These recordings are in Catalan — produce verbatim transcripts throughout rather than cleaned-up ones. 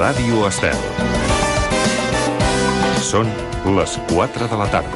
Ràdio Estel. Són les quatre de la tarda.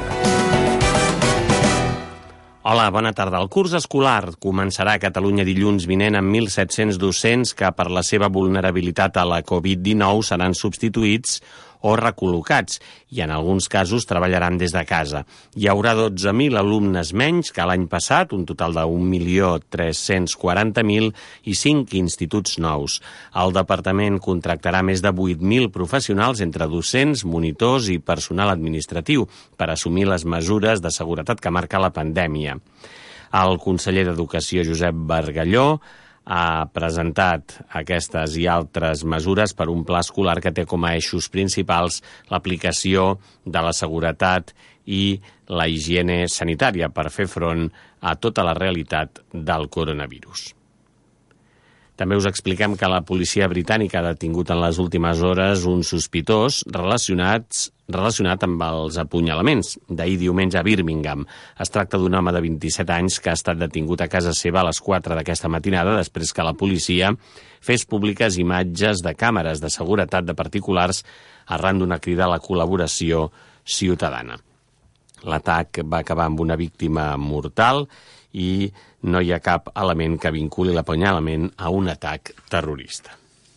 Hola, bona tarda. El curs escolar començarà a Catalunya dilluns vinent amb mil set-cents docents que per la seva vulnerabilitat a la covid dinou seran substituïts o recol·locats i en alguns casos treballaran des de casa. Hi haurà dotze mil alumnes menys que l'any passat, un total de un milió tres-cents quaranta mil i cinc instituts nous. El departament contractarà més de vuit mil professionals entre docents, monitors i personal administratiu per assumir les mesures de seguretat que marca la pandèmia. El conseller d'Educació, Josep Bargalló, ha presentat aquestes i altres mesures per un pla escolar que té com a eixos principals l'aplicació de la seguretat i la higiene sanitària per fer front a tota la realitat del coronavirus. També us expliquem que la policia britànica ha detingut en les últimes hores un sospitós relacionats, relacionat amb els apunyalaments d'ahir diumenge a Birmingham. Es tracta d'un home de vint-i-set anys que ha estat detingut a casa seva a les quatre d'aquesta matinada després que la policia fes públiques imatges de càmeres de seguretat de particulars arran d'una crida a la col·laboració ciutadana. L'atac va acabar amb una víctima mortal i no hi ha cap element que vinculi l'apunyalament a un atac terrorista.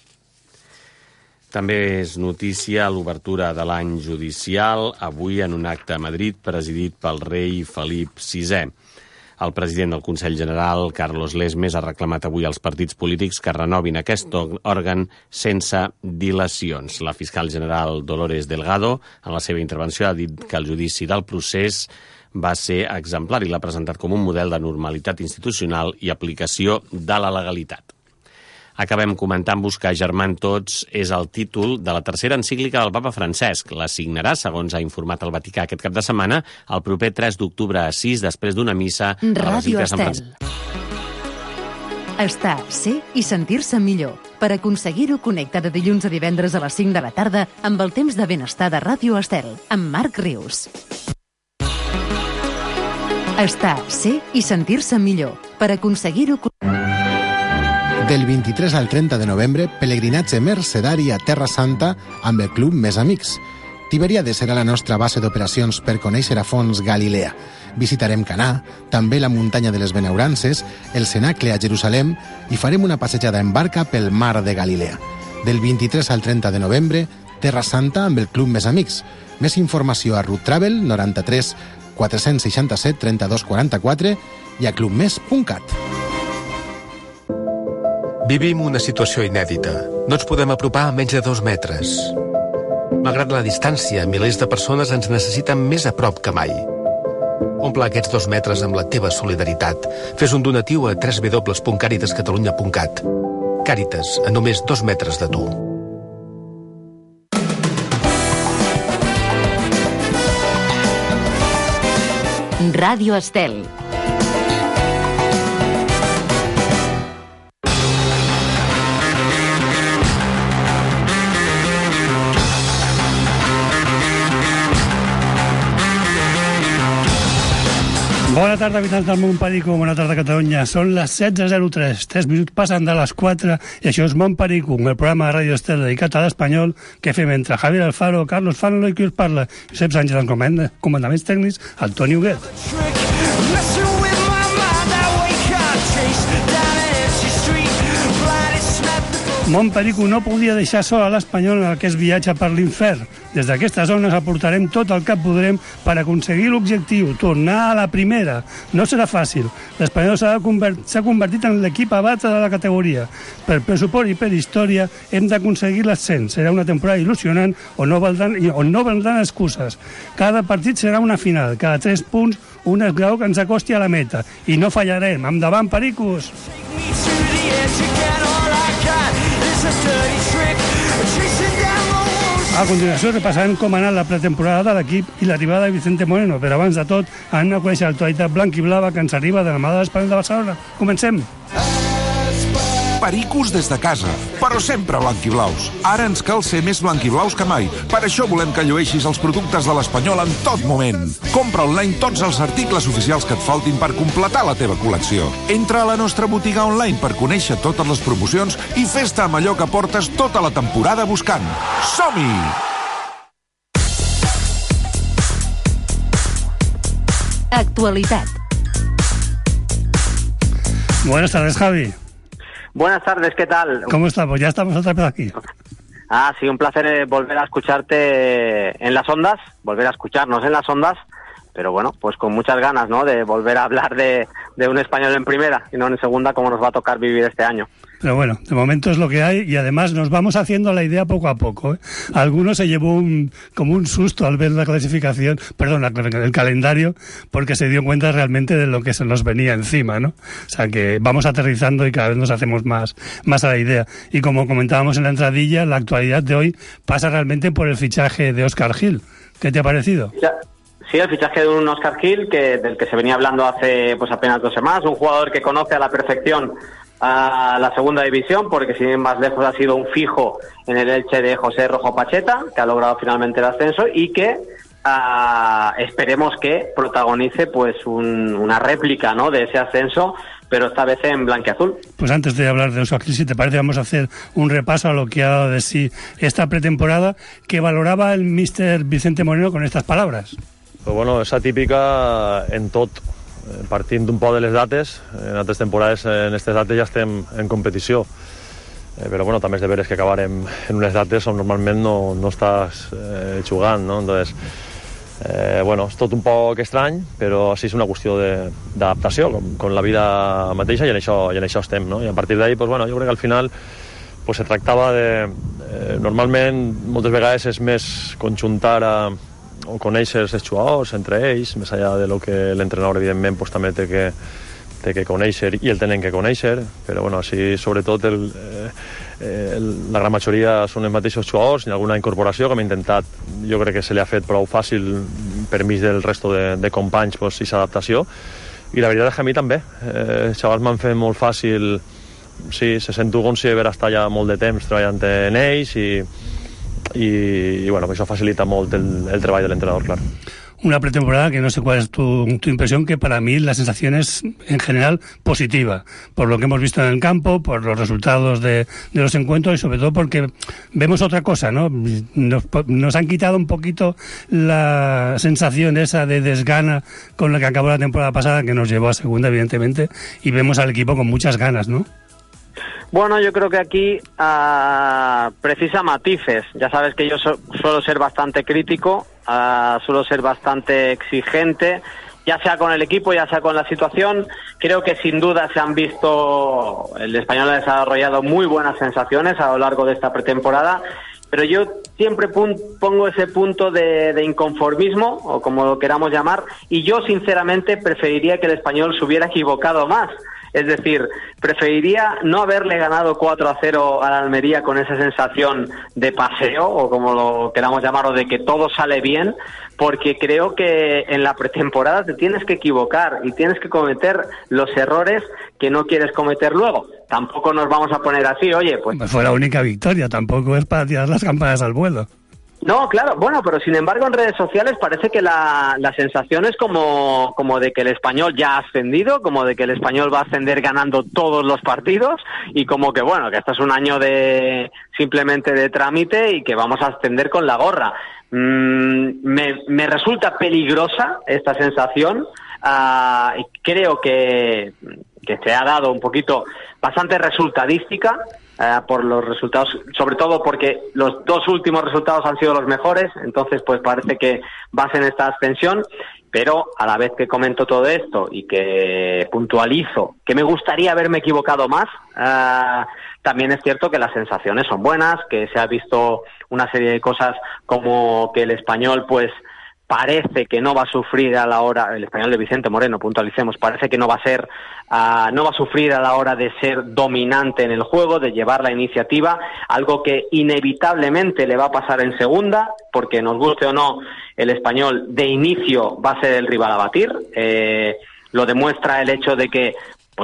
També és notícia l'obertura de l'any judicial, avui en un acte a Madrid presidit pel rei Felip sisè. El president del Consell General, Carlos Lesmes, ha reclamat avui als partits polítics que renovin aquest òrgan sense dilacions. La fiscal general Dolores Delgado, en la seva intervenció, ha dit que el judici del procés va ser exemplar i l'ha presentat com un model de normalitat institucional i aplicació de la legalitat. Acabem comentant-vos que Germant Tots és el títol de la tercera encíclica del papa Francesc. La signarà, segons ha informat el Vaticà aquest cap de setmana, el proper tres d'octubre a sis, després d'una missa a la Basílica de Sant Francesc. Estar, ser i sentir-se millor. Per aconseguir-ho, connecta de dilluns a divendres a les cinc de la tarda amb el temps de benestar de Ràdio Estel, amb Marc Rius. Estar, ser i sentir-se millor. Per aconseguir-ho... Del vint-i-tres al trenta de novembre, pelegrinatge mercedari a Terra Santa amb el Club Més Amics. Tiberiades serà la nostra base d'operacions per conèixer a fons Galilea. Visitarem Canà, també la muntanya de les Benaurances, el Cenacle a Jerusalem i farem una passejada en barca pel mar de Galilea. Del vint-i-tres al trenta de novembre, Terra Santa amb el Club Més Amics. Més informació a Root Travel noranta-tres quatre-cents seixanta-set trenta-dos quaranta-quatre i a clubmes punt cat. Vivim una situació inèdita. No ens podem apropar a menys de dos metres. Malgrat la distància, milers de persones ens necessiten més a prop que mai. Omple aquests dos metres amb la teva solidaritat. Fes un donatiu a w w w punt càritas catalunya punt cat. Càritas, a només dos metres de tu. Ràdio Estel. Bona tarda, habitants del Montperico, bona tarda, Catalunya. Són les setze zero tres, tres minuts passen de les quatre, i això és Montperico, el programa de Ràdio Estel dedicat a l'espanyol que fem entre Javier Alfaro, Carlos Fanlo i qui us parla, Josep Sánchez, en comandaments tècnics, el Toni Huguet. Montperico no podia deixar sol a l'Espanyol en aquest viatge per l'infern. Des d'aquestes zones aportarem tot el que podrem per aconseguir l'objectiu, tornar a la primera. No serà fàcil. L'Espanyol s'ha convert, s'ha convertit en l'equip a batre de la categoria. Per pressupost i per història hem d'aconseguir l'ascens. Serà una temporada il·lusionant on no valdran, on no valdran excuses. Cada partit serà una final. Cada tres punts, un esglau que ens acosti a la meta. I no fallarem. Endavant, Pericos! A continuació repassarem com ha anat la pretemporada de l'equip i l'arribada de Vicente Moreno, però abans de tot anem a conèixer l'actualitat blanc i blava que ens arriba de la mà de l'Espanyol de Barcelona. Comencem! Espanyol! pericos des de casa, però sempre blanquiblaus. Ara ens cal ser més blanquiblaus que mai. Per això volem que llueixis els productes de l'Espanyol en tot moment. Compra online tots els articles oficials que et faltin per completar la teva col·lecció. Entra a la nostra botiga online per conèixer totes les promocions i fes-te amb allò que portes tota la temporada buscant. Som-hi! Actualitat. Buenas tardes, Javi. Buenas tardes, ¿qué tal? ¿Cómo estamos? Ya estamos otra vez aquí. Ah, sí, un placer volver a escucharte en las ondas, volver a escucharnos en las ondas, pero bueno, pues con muchas ganas, ¿no?, de volver a hablar de, de un español en primera y no en segunda, como nos va a tocar vivir este año. Pero bueno, de momento es lo que hay y además nos vamos haciendo la idea poco a poco, ¿eh? Algunos se llevó un, como un susto al ver la clasificación, perdón, el calendario, porque se dio cuenta realmente de lo que se nos venía encima, ¿no? O sea que vamos aterrizando y cada vez nos hacemos más, más a la idea. Y como comentábamos en la entradilla, la actualidad de hoy pasa realmente por el fichaje de Óscar Gil. ¿Qué te ha parecido? Ya. Sí, el fichaje de un Óscar Gil, que, del que se venía hablando hace pues apenas dos semanas, un jugador que conoce a la perfección a la segunda división, porque sin más lejos ha sido un fijo en el Elche de José Rojo Pacheta, que ha logrado finalmente el ascenso y que uh, esperemos que protagonice pues un, una réplica, ¿no?, de ese ascenso, pero esta vez en blanquiazul. Pues antes de hablar de Óscar Gil, si te parece, vamos a hacer un repaso a lo que ha dado de sí esta pretemporada, que valoraba el míster Vicente Moreno con estas palabras. Pues bueno, és atípica en tot, partint d'un poc de les dates. En altres temporades, en aquestes dates ja estem en competició, eh, però bueno, també és de veres que acabarem en unes dates on normalment no, no estàs eh, jugant, no? Entonces, eh, bueno, és tot un poc estrany, però sí és una qüestió d'adaptació, com, com la vida mateixa, i en això, i en això estem, no? I a partir d'ahí, pues, bueno, jo crec que al final pues, se tractava de... Eh, normalment, moltes vegades és més conjuntar a o conèixer els jugadors entre ells, més enllà de lo que l'entrenador evidentment pues, també té que, té que conèixer i el tenen que conèixer, però bueno, així sobretot el, eh, el, la gran majoria són els mateixos jugadors, ni alguna incorporació que hem intentat, jo crec que se li ha fet prou fàcil per mig del resto de, de companys pues, aquesta adaptació, i la veritat és que a mi també, eh, els xavals m'han fet molt fàcil, sí, se sento com si haver estat ja molt de temps treballant en ells i y, y bueno, pues eso facilita molt el, el treball de l'entrenador, claro. Una pretemporada que no sé cuál es tu, tu impresión, que para mí la sensación es en general positiva, por lo que hemos visto en el campo, por los resultados de, de los encuentros y sobre todo porque vemos otra cosa, ¿no? Nos, nos han quitado un poquito la sensación esa de desgana con la que acabó la temporada pasada, que nos llevó a segunda, evidentemente, y vemos al equipo con muchas ganas, ¿no? Bueno, yo creo que aquí uh, precisa matices. Ya sabes que yo so, suelo ser bastante crítico, uh, suelo ser bastante exigente, ya sea con el equipo, ya sea con la situación. Creo que sin duda se han visto, el Español ha desarrollado muy buenas sensaciones a lo largo de esta pretemporada, pero yo siempre pongo ese punto de, de inconformismo, o como lo queramos llamar, y yo sinceramente preferiría que el Español se hubiera equivocado más. Es decir, preferiría no haberle ganado cuatro a cero a la Almería con esa sensación de paseo, o como lo queramos llamar, o de que todo sale bien, porque creo que en la pretemporada te tienes que equivocar y tienes que cometer los errores que no quieres cometer luego. Tampoco nos vamos a poner así, oye, pues... Fue la única victoria, tampoco es para tirar las campanas al vuelo. No, claro, bueno, pero sin embargo en redes sociales parece que la, la sensación es como, como de que el Español ya ha ascendido, como de que el Español va a ascender ganando todos los partidos y como que, bueno, que esto es un año de simplemente de trámite y que vamos a ascender con la gorra. Mm, me, me resulta peligrosa esta sensación. Uh, creo que, que se ha dado un poquito bastante resultadística. Uh, por los resultados, sobre todo porque los dos últimos resultados han sido los mejores, entonces pues parece que vas en esta ascensión, pero a la vez que comento todo esto y que puntualizo que me gustaría haberme equivocado más, uh, también es cierto que las sensaciones son buenas, que se ha visto una serie de cosas como que el Español pues parece que no va a sufrir a la hora, el Español de Vicente Moreno, puntualicemos, parece que no va a ser, uh, no va a sufrir a la hora de ser dominante en el juego, de llevar la iniciativa, algo que inevitablemente le va a pasar en segunda, porque nos guste o no, el Español de inicio va a ser el rival a batir. Eh, lo demuestra el hecho de que, pues,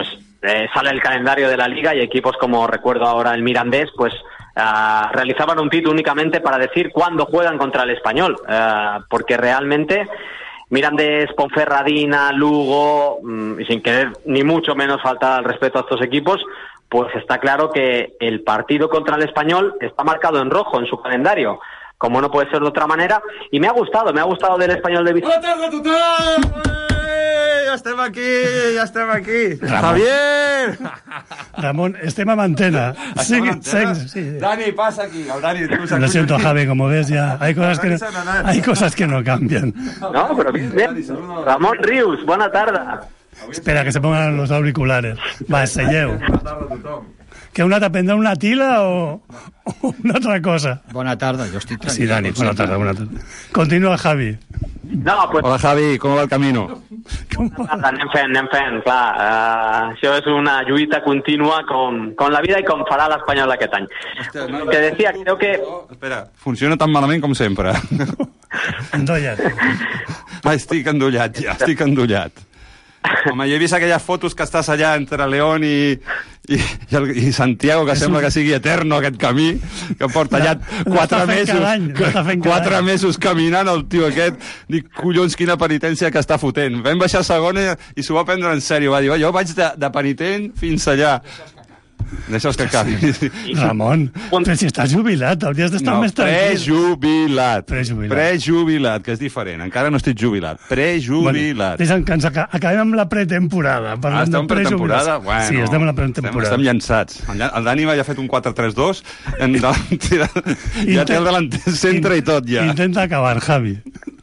eh, sale el calendario de la Liga y equipos como, recuerdo ahora, el Mirandés, pues uh, realizaban un tuit únicamente para decir cuándo juegan contra el Español, uh, porque realmente Mirandés, Ponferradina, Lugo, mmm, y sin querer ni mucho menos faltar al respeto a estos equipos, pues está claro que el partido contra el Español está marcado en rojo en su calendario, como no puede ser de otra manera, y me ha gustado, me ha gustado del Espanyol de Vicente. Bona tarda a tothom! Ei, ja estem aquí, ja estem aquí. Ramon. Javier! Ramón, estem amb antena. ¿Estem amb antena? Sí, sí. Dani, pasa aquí. El Dani, tú Lo siento, Javi, como ves ya hay cosas que no, hay cosas que no cambian. No, pero bien, bien. Ramón Rius, bona tarda. Espera, que se pongan los auriculares. Va, selleu. Bona tarda a tothom. Que una te prendrá una tila o, o una otra cosa. Bona tarda, jo estic tranquil. Sí, Dani, buena tarde, buena tarde. Continúa, Javi. No, pues... Hola, Javi, com va el camino? Anem fent, anem fent, clar. Uh, això és una lluita contínua con, con la vida i com farà l'Espanyol aquest any. Hòstia, no, Te decía, creo que... Espera, funciona tan malament com sempre. Endollat. Ah, estic endollat, ja, estic endollat. Home, jo he vist aquelles fotos que estàs allà entre León i, i, i, el, i Santiago, que sembla que sigui eterno aquest camí, que porta allà quatre mesos, any, quatre mesos caminant el tio aquest. Dic, collons, quina penitència que està fotent. Vam baixar a segona i s'ho va prendre en sèrio. Va dir, jo vaig de, de penitent fins allà. Deixa'ls que acabi. Ramon, però si estàs jubilat, hauries d'estar no, més tranquil. Prejubilat. Prejubilat. Prejubilat, que és diferent. Encara no estic jubilat. Prejubilat. Bueno, que ens aca acabem amb la pretemporada. Ah, estem en pretemporada? Bueno, sí, estem en la pretemporada. Estem, estem llançats. El Dani ja ha fet un quatre tres dos, en delantera, ja té el delanter centre i tot, ja. Intenta acabar, Javi.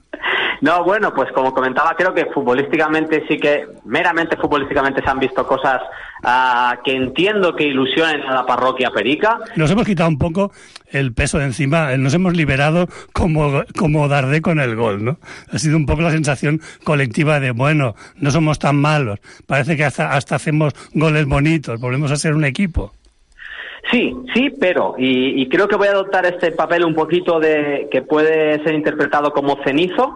No, bueno, pues como comentaba, creo que futbolísticamente sí que, meramente futbolísticamente se han visto cosas uh, que entiendo que ilusionen a la parroquia perica. Nos hemos quitado un poco el peso de encima, nos hemos liberado como, como Dardé con el gol, ¿no? Ha sido un poco la sensación colectiva de, bueno, no somos tan malos, parece que hasta, hasta hacemos goles bonitos, volvemos a ser un equipo. Sí, sí, pero, y, y creo que voy a adoptar este papel un poquito de que puede ser interpretado como cenizo.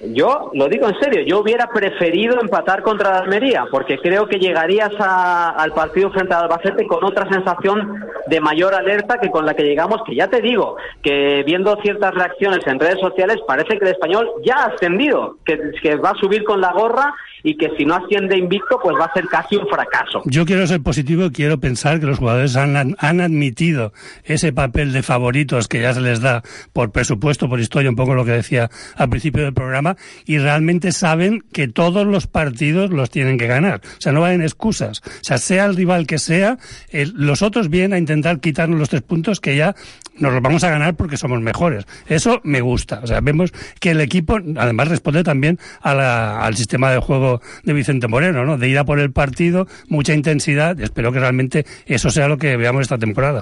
Yo lo digo en serio, yo hubiera preferido empatar contra la Almería, porque creo que llegarías a, al partido frente al Albacete con otra sensación de mayor alerta que con la que llegamos, que ya te digo, que viendo ciertas reacciones en redes sociales parece que el Español ya ha ascendido, que, que va a subir con la gorra y que si no asciende invicto pues va a ser casi un fracaso. Yo quiero ser positivo y quiero pensar que los jugadores han, han admitido ese papel de favoritos que ya se les da por presupuesto, por historia, un poco lo que decía al principio del programa, y realmente saben que todos los partidos los tienen que ganar. O sea, no valen excusas. O sea, sea el rival que sea, el, los otros vienen a intentar quitarnos los tres puntos que ya nos los vamos a ganar porque somos mejores. Eso me gusta. O sea, vemos que el equipo, además, responde también a la, al sistema de juego de Vicente Moreno, ¿no? De ir a por el partido, mucha intensidad. Espero que realmente eso sea lo que veamos esta temporada.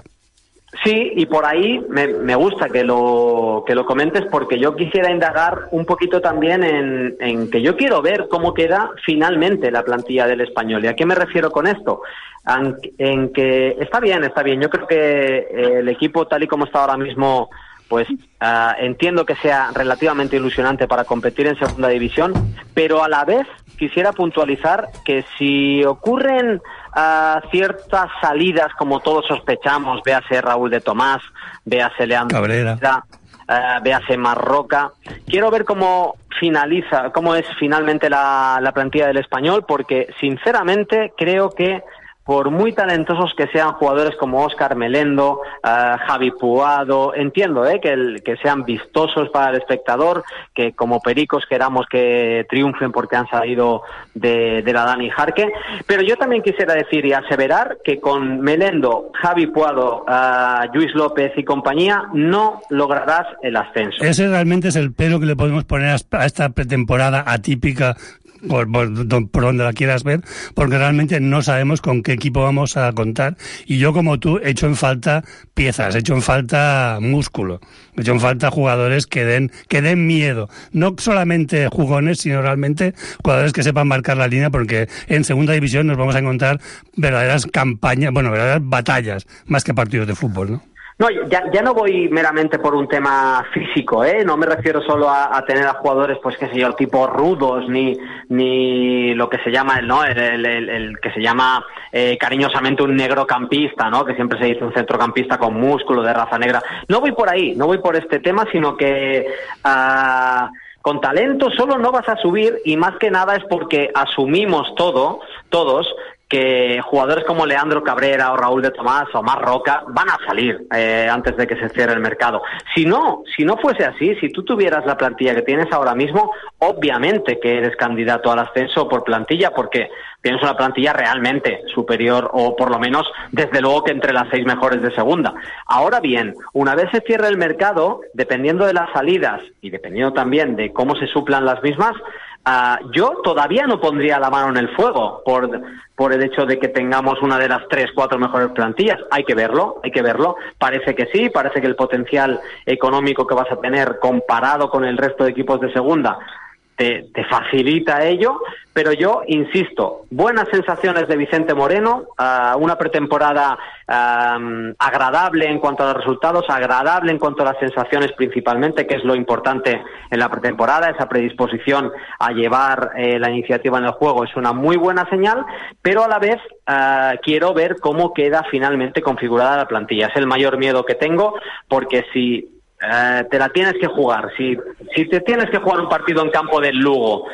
Sí, y por ahí me, me gusta que lo que lo comentes, porque yo quisiera indagar un poquito también en, en que yo quiero ver cómo queda finalmente la plantilla del Español. ¿Y a qué me refiero con esto? En, en que está bien, está bien. Yo creo que el equipo tal y como está ahora mismo, pues uh, entiendo que sea relativamente ilusionante para competir en segunda división, pero a la vez quisiera puntualizar que si ocurren uh, ciertas salidas como todos sospechamos, véase Raúl de Tomás, véase Leandro Cabrera, uh, véase Marroca, quiero ver cómo finaliza, cómo es finalmente la, la plantilla del Español, porque sinceramente creo que por muy talentosos que sean jugadores como Óscar Melendo, uh, Javi Puado, entiendo eh, que, el, que sean vistosos para el espectador, que como pericos queramos que triunfen porque han salido de, de la Dani Jarque, pero yo también quisiera decir y aseverar que con Melendo, Javi Puado, uh, Lluís López y compañía no lograrás el ascenso. Ese realmente es el pero que le podemos poner a esta pretemporada atípica, Por, por, por donde la quieras ver, porque realmente no sabemos con qué equipo vamos a contar, y yo como tú he hecho en falta piezas, he hecho en falta músculo, he hecho en falta jugadores que den, que den miedo, no solamente jugones, sino realmente jugadores que sepan marcar la línea, porque en segunda división nos vamos a encontrar verdaderas campañas, bueno, verdaderas batallas, más que partidos de fútbol, ¿no? No, ya, ya no voy meramente por un tema físico, ¿eh? No me refiero solo a, a tener a jugadores, pues qué sé yo, tipo rudos, ni ni lo que se llama, ¿no? El, el, el, el que se llama eh, cariñosamente un negrocampista, ¿no? Que siempre se dice un centrocampista con músculo, de raza negra. No voy por ahí, no voy por este tema, sino que uh, con talento solo no vas a subir, y más que nada es porque asumimos todo, todos, que jugadores como Leandro Cabrera o Raúl de Tomás o Mar Roca van a salir eh, antes de que se cierre el mercado. Si no, si no fuese así, si tú tuvieras la plantilla que tienes ahora mismo, obviamente que eres candidato al ascenso por plantilla, porque tienes una plantilla realmente superior, o por lo menos, desde luego, que entre las seis mejores de segunda. Ahora bien, una vez se cierre el mercado, dependiendo de las salidas y dependiendo también de cómo se suplan las mismas, Uh, yo todavía no pondría la mano en el fuego por, por el hecho de que tengamos una de las tres, cuatro mejores plantillas. Hay que verlo, hay que verlo. Parece que sí, parece que el potencial económico que vas a tener comparado con el resto de equipos de segunda te, te facilita ello, pero yo insisto, buenas sensaciones de Vicente Moreno, uh, una pretemporada uh, agradable en cuanto a los resultados, agradable en cuanto a las sensaciones principalmente, que es lo importante en la pretemporada. Esa predisposición a llevar eh, la iniciativa en el juego es una muy buena señal, pero a la vez uh, quiero ver cómo queda finalmente configurada la plantilla. Es el mayor miedo que tengo, porque si Uh, te la tienes que jugar, si, si te tienes que jugar un partido en campo del Lugo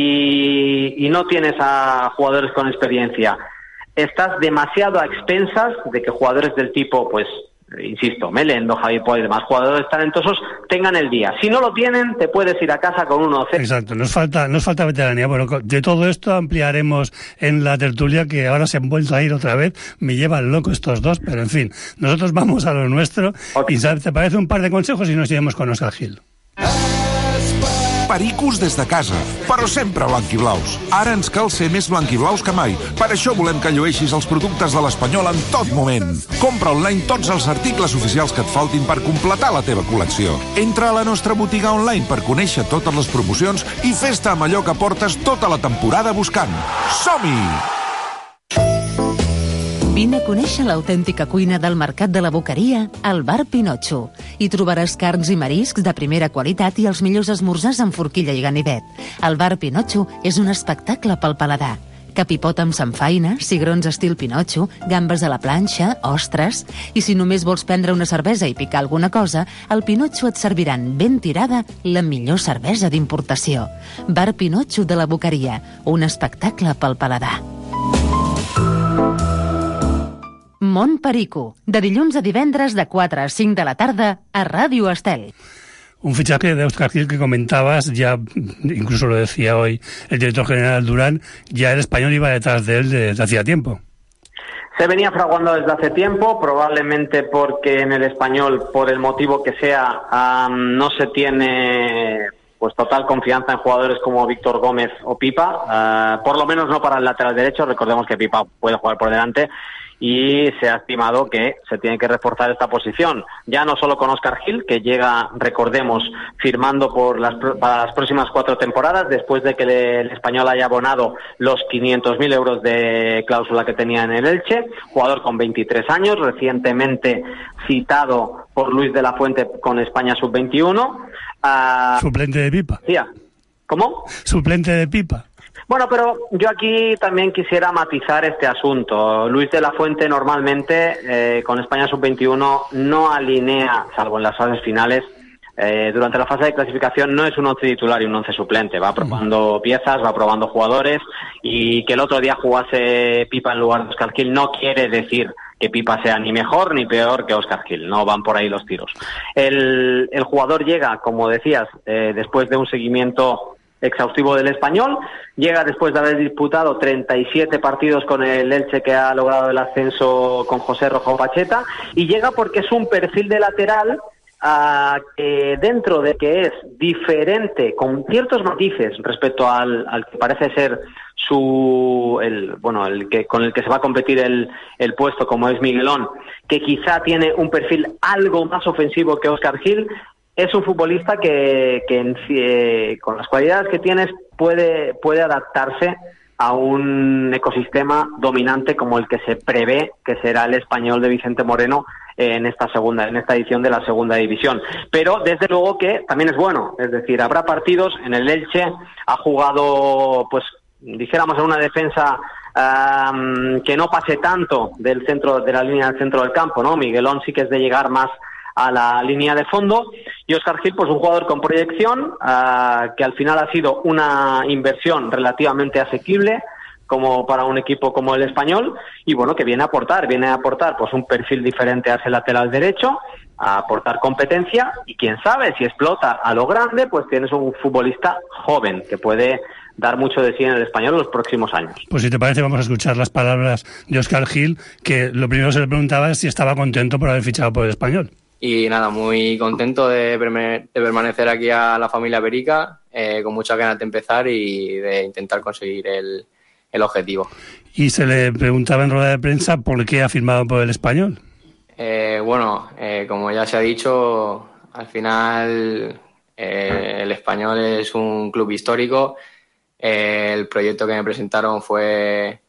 y, y no tienes a jugadores con experiencia, estás demasiado a expensas de que jugadores del tipo, pues, insisto, Melendo, Javi Poi y demás jugadores talentosos tengan el día. Si no lo tienen, te puedes ir a casa con uno cero. Exacto, nos falta, nos falta veteranía. Bueno, de todo esto ampliaremos en la tertulia, que ahora se han vuelto a ir otra vez. Me llevan loco estos dos, pero en fin, nosotros vamos a lo nuestro. Okay. Y ¿te parece un par de consejos y nos iremos con Òscar Gil? Pericos des de casa, però sempre blanquiblaus. Ara ens cal ser més blanquiblaus que mai. Per això volem que llueixis els productes de l'Espanyol en tot moment. Compra online tots els articles oficials que et faltin per completar la teva col·lecció. Entra a la nostra botiga online per conèixer totes les promocions i fes-te amb allò que portes tota la temporada buscant. Som-hi! Vine a conèixer l'autèntica cuina del Mercat de la Boqueria al Bar Pinotxo. Hi trobaràs carns i mariscs de primera qualitat i els millors esmorzars amb forquilla i ganivet. El Bar Pinotxo és un espectacle pel paladar. Capipot amb samfaina, cigrons estil Pinotxo, gambes a la planxa, ostres... I si només vols prendre una cervesa i picar alguna cosa, al Pinotxo et serviran ben tirada la millor cervesa d'importació. Bar Pinotxo de la Boqueria, un espectacle pel paladar. Mont Perico, de dilluns a divendres de quatre a cinc de la tarda a Ràdio Estel. Un fichaje de Òscar Gil que comentabas, ya incluso lo decía hoy el director general Durán, ya el Español iba detrás de él desde hacía tiempo. Se venía fraguando desde hace tiempo, probablemente porque en el Español, por el motivo que sea, um, no se tiene pues total confianza en jugadores como Víctor Gómez o Pipa, uh, por lo menos no para el lateral derecho. Recordemos que Pipa puede jugar por delante, y se ha estimado que se tiene que reforzar esta posición, ya no solo con Òscar Gil, que llega, recordemos, firmando por las, para las próximas cuatro temporadas, después de que le, el Español haya abonado los quinientos mil euros de cláusula que tenía en el Elche, jugador con veintitrés años, recientemente citado por Luis de la Fuente con España sub veintiuno. Uh, Suplente de Pipa. Sí, ¿cómo? Suplente de Pipa. Bueno, pero yo aquí también quisiera matizar este asunto. Luis de la Fuente normalmente eh, con España sub veintiuno no alinea, salvo en las fases finales, eh, durante la fase de clasificación no es un once titular y un once suplente. Va probando piezas, va probando jugadores, y que el otro día jugase Pipa en lugar de Òscar Gil no quiere decir que Pipa sea ni mejor ni peor que Òscar Gil. No van por ahí los tiros. El, el jugador llega, como decías, eh, después de un seguimiento exhaustivo del Español, llega después de haber disputado treinta y siete partidos con el Elche, que ha logrado el ascenso con José Rojo Pacheta, y llega porque es un perfil de lateral uh, que dentro de que es diferente, con ciertos matices respecto al, al que parece ser su el bueno el que con el que se va a competir el, el puesto, como es Miguelón, que quizá tiene un perfil algo más ofensivo que Òscar Gil. Es un futbolista que, que en, eh, con las cualidades que tienes puede, puede adaptarse a un ecosistema dominante como el que se prevé que será el Español de Vicente Moreno en esta segunda, en esta edición de la segunda división. Pero desde luego que también es bueno, es decir, habrá partidos. En el Elche ha jugado, pues dijéramos, en una defensa um, que no pase tanto del centro, de la línea del centro del campo, ¿no? Miguelón sí que es de llegar más a la línea de fondo, y Óscar Gil, pues un jugador con proyección, uh, que al final ha sido una inversión relativamente asequible como para un equipo como el Español, y bueno, que viene a aportar, viene a aportar pues un perfil diferente a ese lateral derecho, a aportar competencia, y quién sabe, si explota a lo grande, pues tienes un futbolista joven que puede dar mucho de sí en el Español en los próximos años. Pues si te parece, vamos a escuchar las palabras de Óscar Gil, que lo primero se le preguntaba es si estaba contento por haber fichado por el Español. Y nada, muy contento de, perme- de permanecer aquí a la familia Perica, eh, con muchas ganas de empezar y de intentar conseguir el, el objetivo. Y se le preguntaba en rueda de prensa por qué ha firmado por el Español. Eh, bueno, eh, como ya se ha dicho, al final eh, el Español es un club histórico. Eh, el proyecto que me presentaron fue,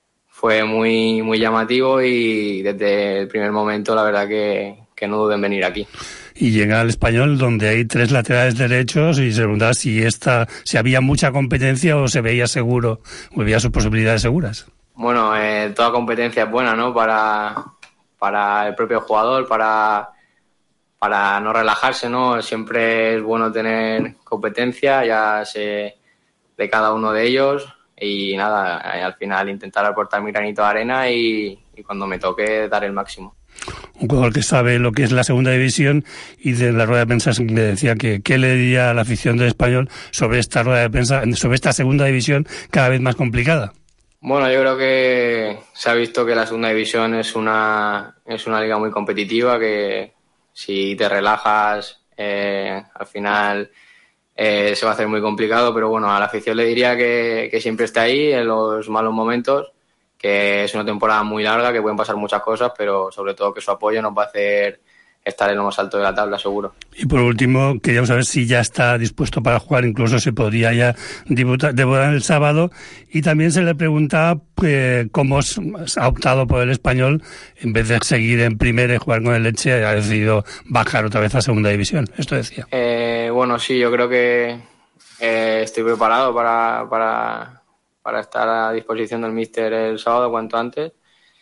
fue muy, muy llamativo, y desde el primer momento la verdad que, que no duden en venir aquí. Y llega al Español, donde hay tres laterales derechos, y se preguntaba si esta, si había mucha competencia o se veía seguro, o veía sus posibilidades seguras. Bueno, eh, toda competencia es buena, ¿no? Para, para el propio jugador, para, para no relajarse, ¿no? Siempre es bueno tener competencia, ya sé, de cada uno de ellos, y nada, al final intentar aportar mi granito de arena y, y cuando me toque dar el máximo. Un jugador que sabe lo que es la segunda división, y de la rueda de prensa le decía que qué le diría a la afición del Español sobre esta rueda de prensa, sobre esta segunda división cada vez más complicada. Bueno, yo creo que se ha visto que la segunda división es una es una liga muy competitiva, que si te relajas eh, al final eh, se va a hacer muy complicado, pero bueno, a la afición le diría que, que siempre esté ahí en los malos momentos, que es una temporada muy larga, que pueden pasar muchas cosas, pero sobre todo que su apoyo nos va a hacer estar en lo más alto de la tabla, seguro. Y por último, queríamos saber si ya está dispuesto para jugar, incluso se podría ya debutar, debutar el sábado, y también se le preguntaba eh, cómo ha optado por el Español, en vez de seguir en primera y jugar con el Elche, ha decidido bajar otra vez a segunda división. Esto decía. Eh, bueno, sí, yo creo que eh, estoy preparado para, para, para estar a disposición del míster el sábado cuanto antes.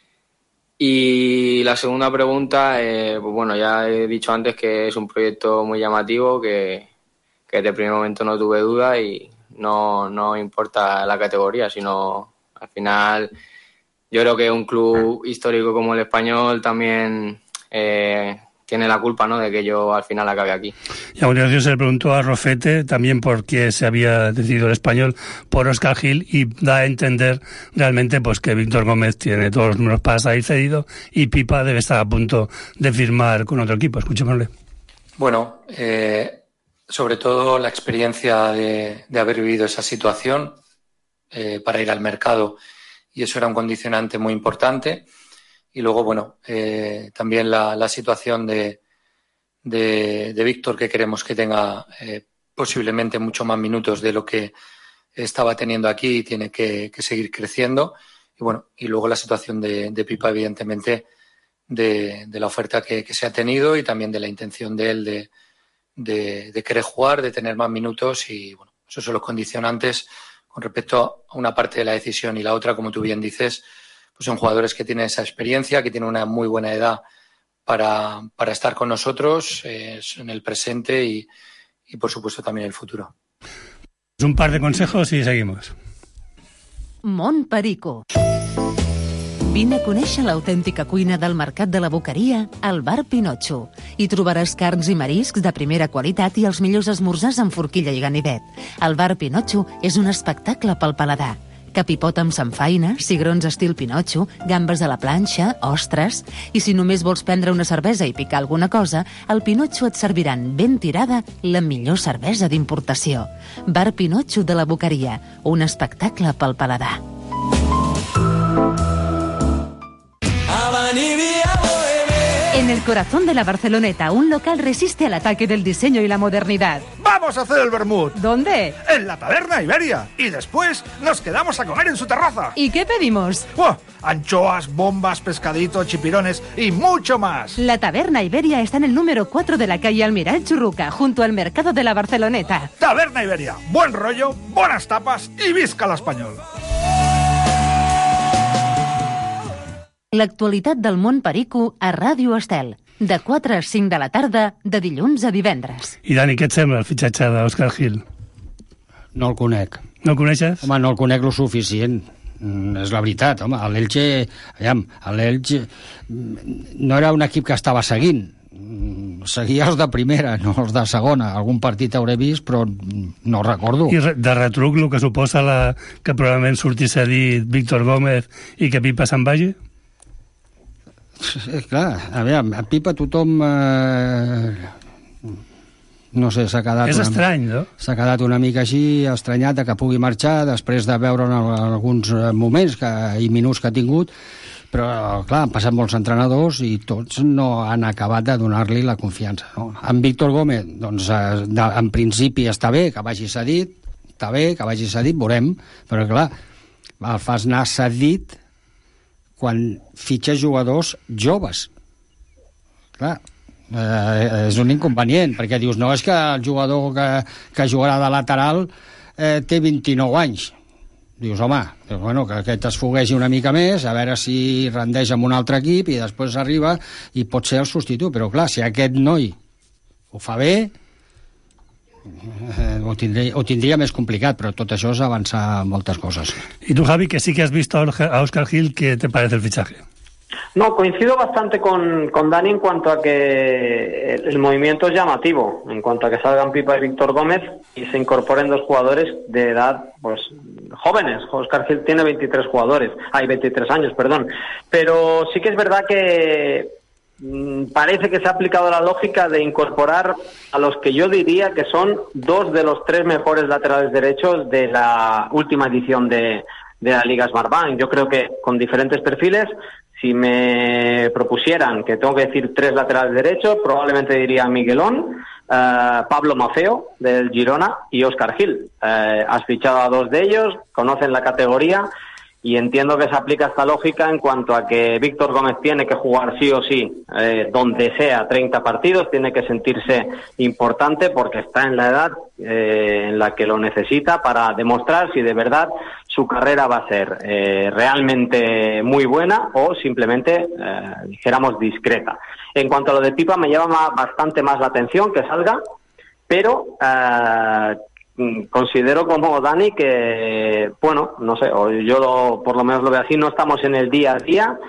Y la segunda pregunta, eh, pues bueno, ya he dicho antes que es un proyecto muy llamativo, que, que desde el primer momento no tuve duda, y no, no importa la categoría, sino al final yo creo que un club histórico como el Español también eh, tiene la culpa, ¿no?, de que yo al final acabe aquí. Y a continuación se le preguntó a Rofete también por qué se había decidido el Español por Óscar Gil, y da a entender realmente pues que Víctor Gómez tiene todos los números para salir cedido, y Pipa debe estar a punto de firmar con otro equipo. Escuchémosle. Bueno, eh, sobre todo la experiencia de, de haber vivido esa situación eh, para ir al mercado, y eso era un condicionante muy importante. Y luego, bueno, eh, también la, la situación de, de, de Víctor, que queremos que tenga eh, posiblemente mucho más minutos de lo que estaba teniendo aquí, y tiene que, que seguir creciendo. Y bueno, y luego la situación de, de Pipa, evidentemente, de, de la oferta que, que se ha tenido, y también de la intención de él de, de, de querer jugar, de tener más minutos. Y bueno, esos son los condicionantes con respecto a una parte de la decisión, y la otra, como tú bien dices, pues son jugadores que tienen esa experiencia, que tienen una muy buena edad para, para estar con nosotros eh, en el presente y, y, por supuesto, también en el futuro. Un par de consejos y seguimos. Mont Perico. Vine a conèixer l'autèntica cuina del Mercat de la Boqueria al Bar Pinotxo. Hi trobaràs carns i mariscs de primera qualitat i els millors esmorzars amb forquilla i ganivet. El Bar Pinotxo és un espectacle pel paladar. Capipot amb samfaina, cigrons estil Pinotxo, gambes a la planxa, ostres... I si només vols prendre una cervesa i picar alguna cosa, al Pinotxo et serviran ben tirada la millor cervesa d'importació. Bar Pinotxo de la Boqueria, un espectacle pel paladar. En el corazón de la Barceloneta, un local resiste al ataque del diseño y la modernidad. ¡Vamos a hacer el vermut! ¿Dónde? En la Taberna Iberia. Y después nos quedamos a comer en su terraza. ¿Y qué pedimos? ¡Oh! Anchoas, bombas, pescaditos, chipirones y mucho más. La Taberna Iberia está en el número cuatro de la calle Almirall Churruca, junto al mercado de la Barceloneta. Taberna Iberia. Buen rollo, buenas tapas i visca l'Espanyol. L'actualitat del món perico a Ràdio Estel. De quatre a cinc de la tarda, de dilluns a divendres. I Dani, què et sembla el fitxatge d'Òscar Gil? No el conec. No el coneixes? Home, no el conec lo suficient. Mm, és la veritat, home. L'Elche, aviam, l'Elche no era un equip que estava seguint. Seguia els de primera, no els de segona. Algun partit hauré vist, però no recordo. I de retruc, el que suposa la, que probablement sortís a dir Víctor Gómez i que Pipa se'n vagi? Sí, clar, a veure, a Pipa tothom... Eh, no sé, s'ha quedat... És una, estrany, no? S'ha quedat una mica així, estranyat que pugui marxar després de veure en alguns moments que, i minuts que ha tingut, però, clar, han passat molts entrenadors i tots no han acabat de donar-li la confiança, no? En Víctor Gómez, doncs, de, en principi està bé que vagi cedit, està bé que vagi cedit, veurem, però, clar, el fas anar cedit quan fitxes jugadors joves. Clar, eh, és un inconvenient, perquè dius, no, és que el jugador que, que jugarà de lateral eh, té vint-i-nou anys. Dius, home, dius, bueno, que aquest es foguegi una mica més, a veure si rendeix amb un altre equip i després arriba i pot ser el substitut. Però, clar, si aquest noi ho fa bé, eh, ho, tindria, ho tindria més complicat, però tot això és avançar moltes coses. I tu, Javi, que sí que has visto a Óscar Gil, ¿qué te parece el fichaje? No, coincido bastante con, con Dani en cuanto a que el movimiento es llamativo, en cuanto a que salgan Pipa y Víctor Gómez y se incorporen dos jugadores de edad, pues, jóvenes. Óscar Gil tiene veintitrés jugadores, hay veintitrés años, perdón. Pero sí que es verdad que mmm, parece que se ha aplicado la lógica de incorporar a los que yo diría que son dos de los tres mejores laterales derechos de la última edición de, de la Liga Smartbank. Yo creo que con diferentes perfiles. Si me propusieran que tengo que decir tres laterales derechos, probablemente diría Miguelón, eh, Pablo Mafeo, del Girona, y Óscar Gil. Eh, has fichado a dos de ellos, conocen la categoría, y entiendo que se aplica esta lógica en cuanto a que Víctor Gómez tiene que jugar sí o sí, eh, donde sea, treinta partidos, tiene que sentirse importante porque está en la edad eh, en la que lo necesita para demostrar si de verdad su carrera va a ser eh, realmente muy buena o simplemente, eh, dijéramos, discreta. En cuanto a lo de Pipa, me llama bastante más la atención que salga, pero eh, considero como Dani que, bueno, no sé, o yo lo, por lo menos lo veo así, no estamos en el día a día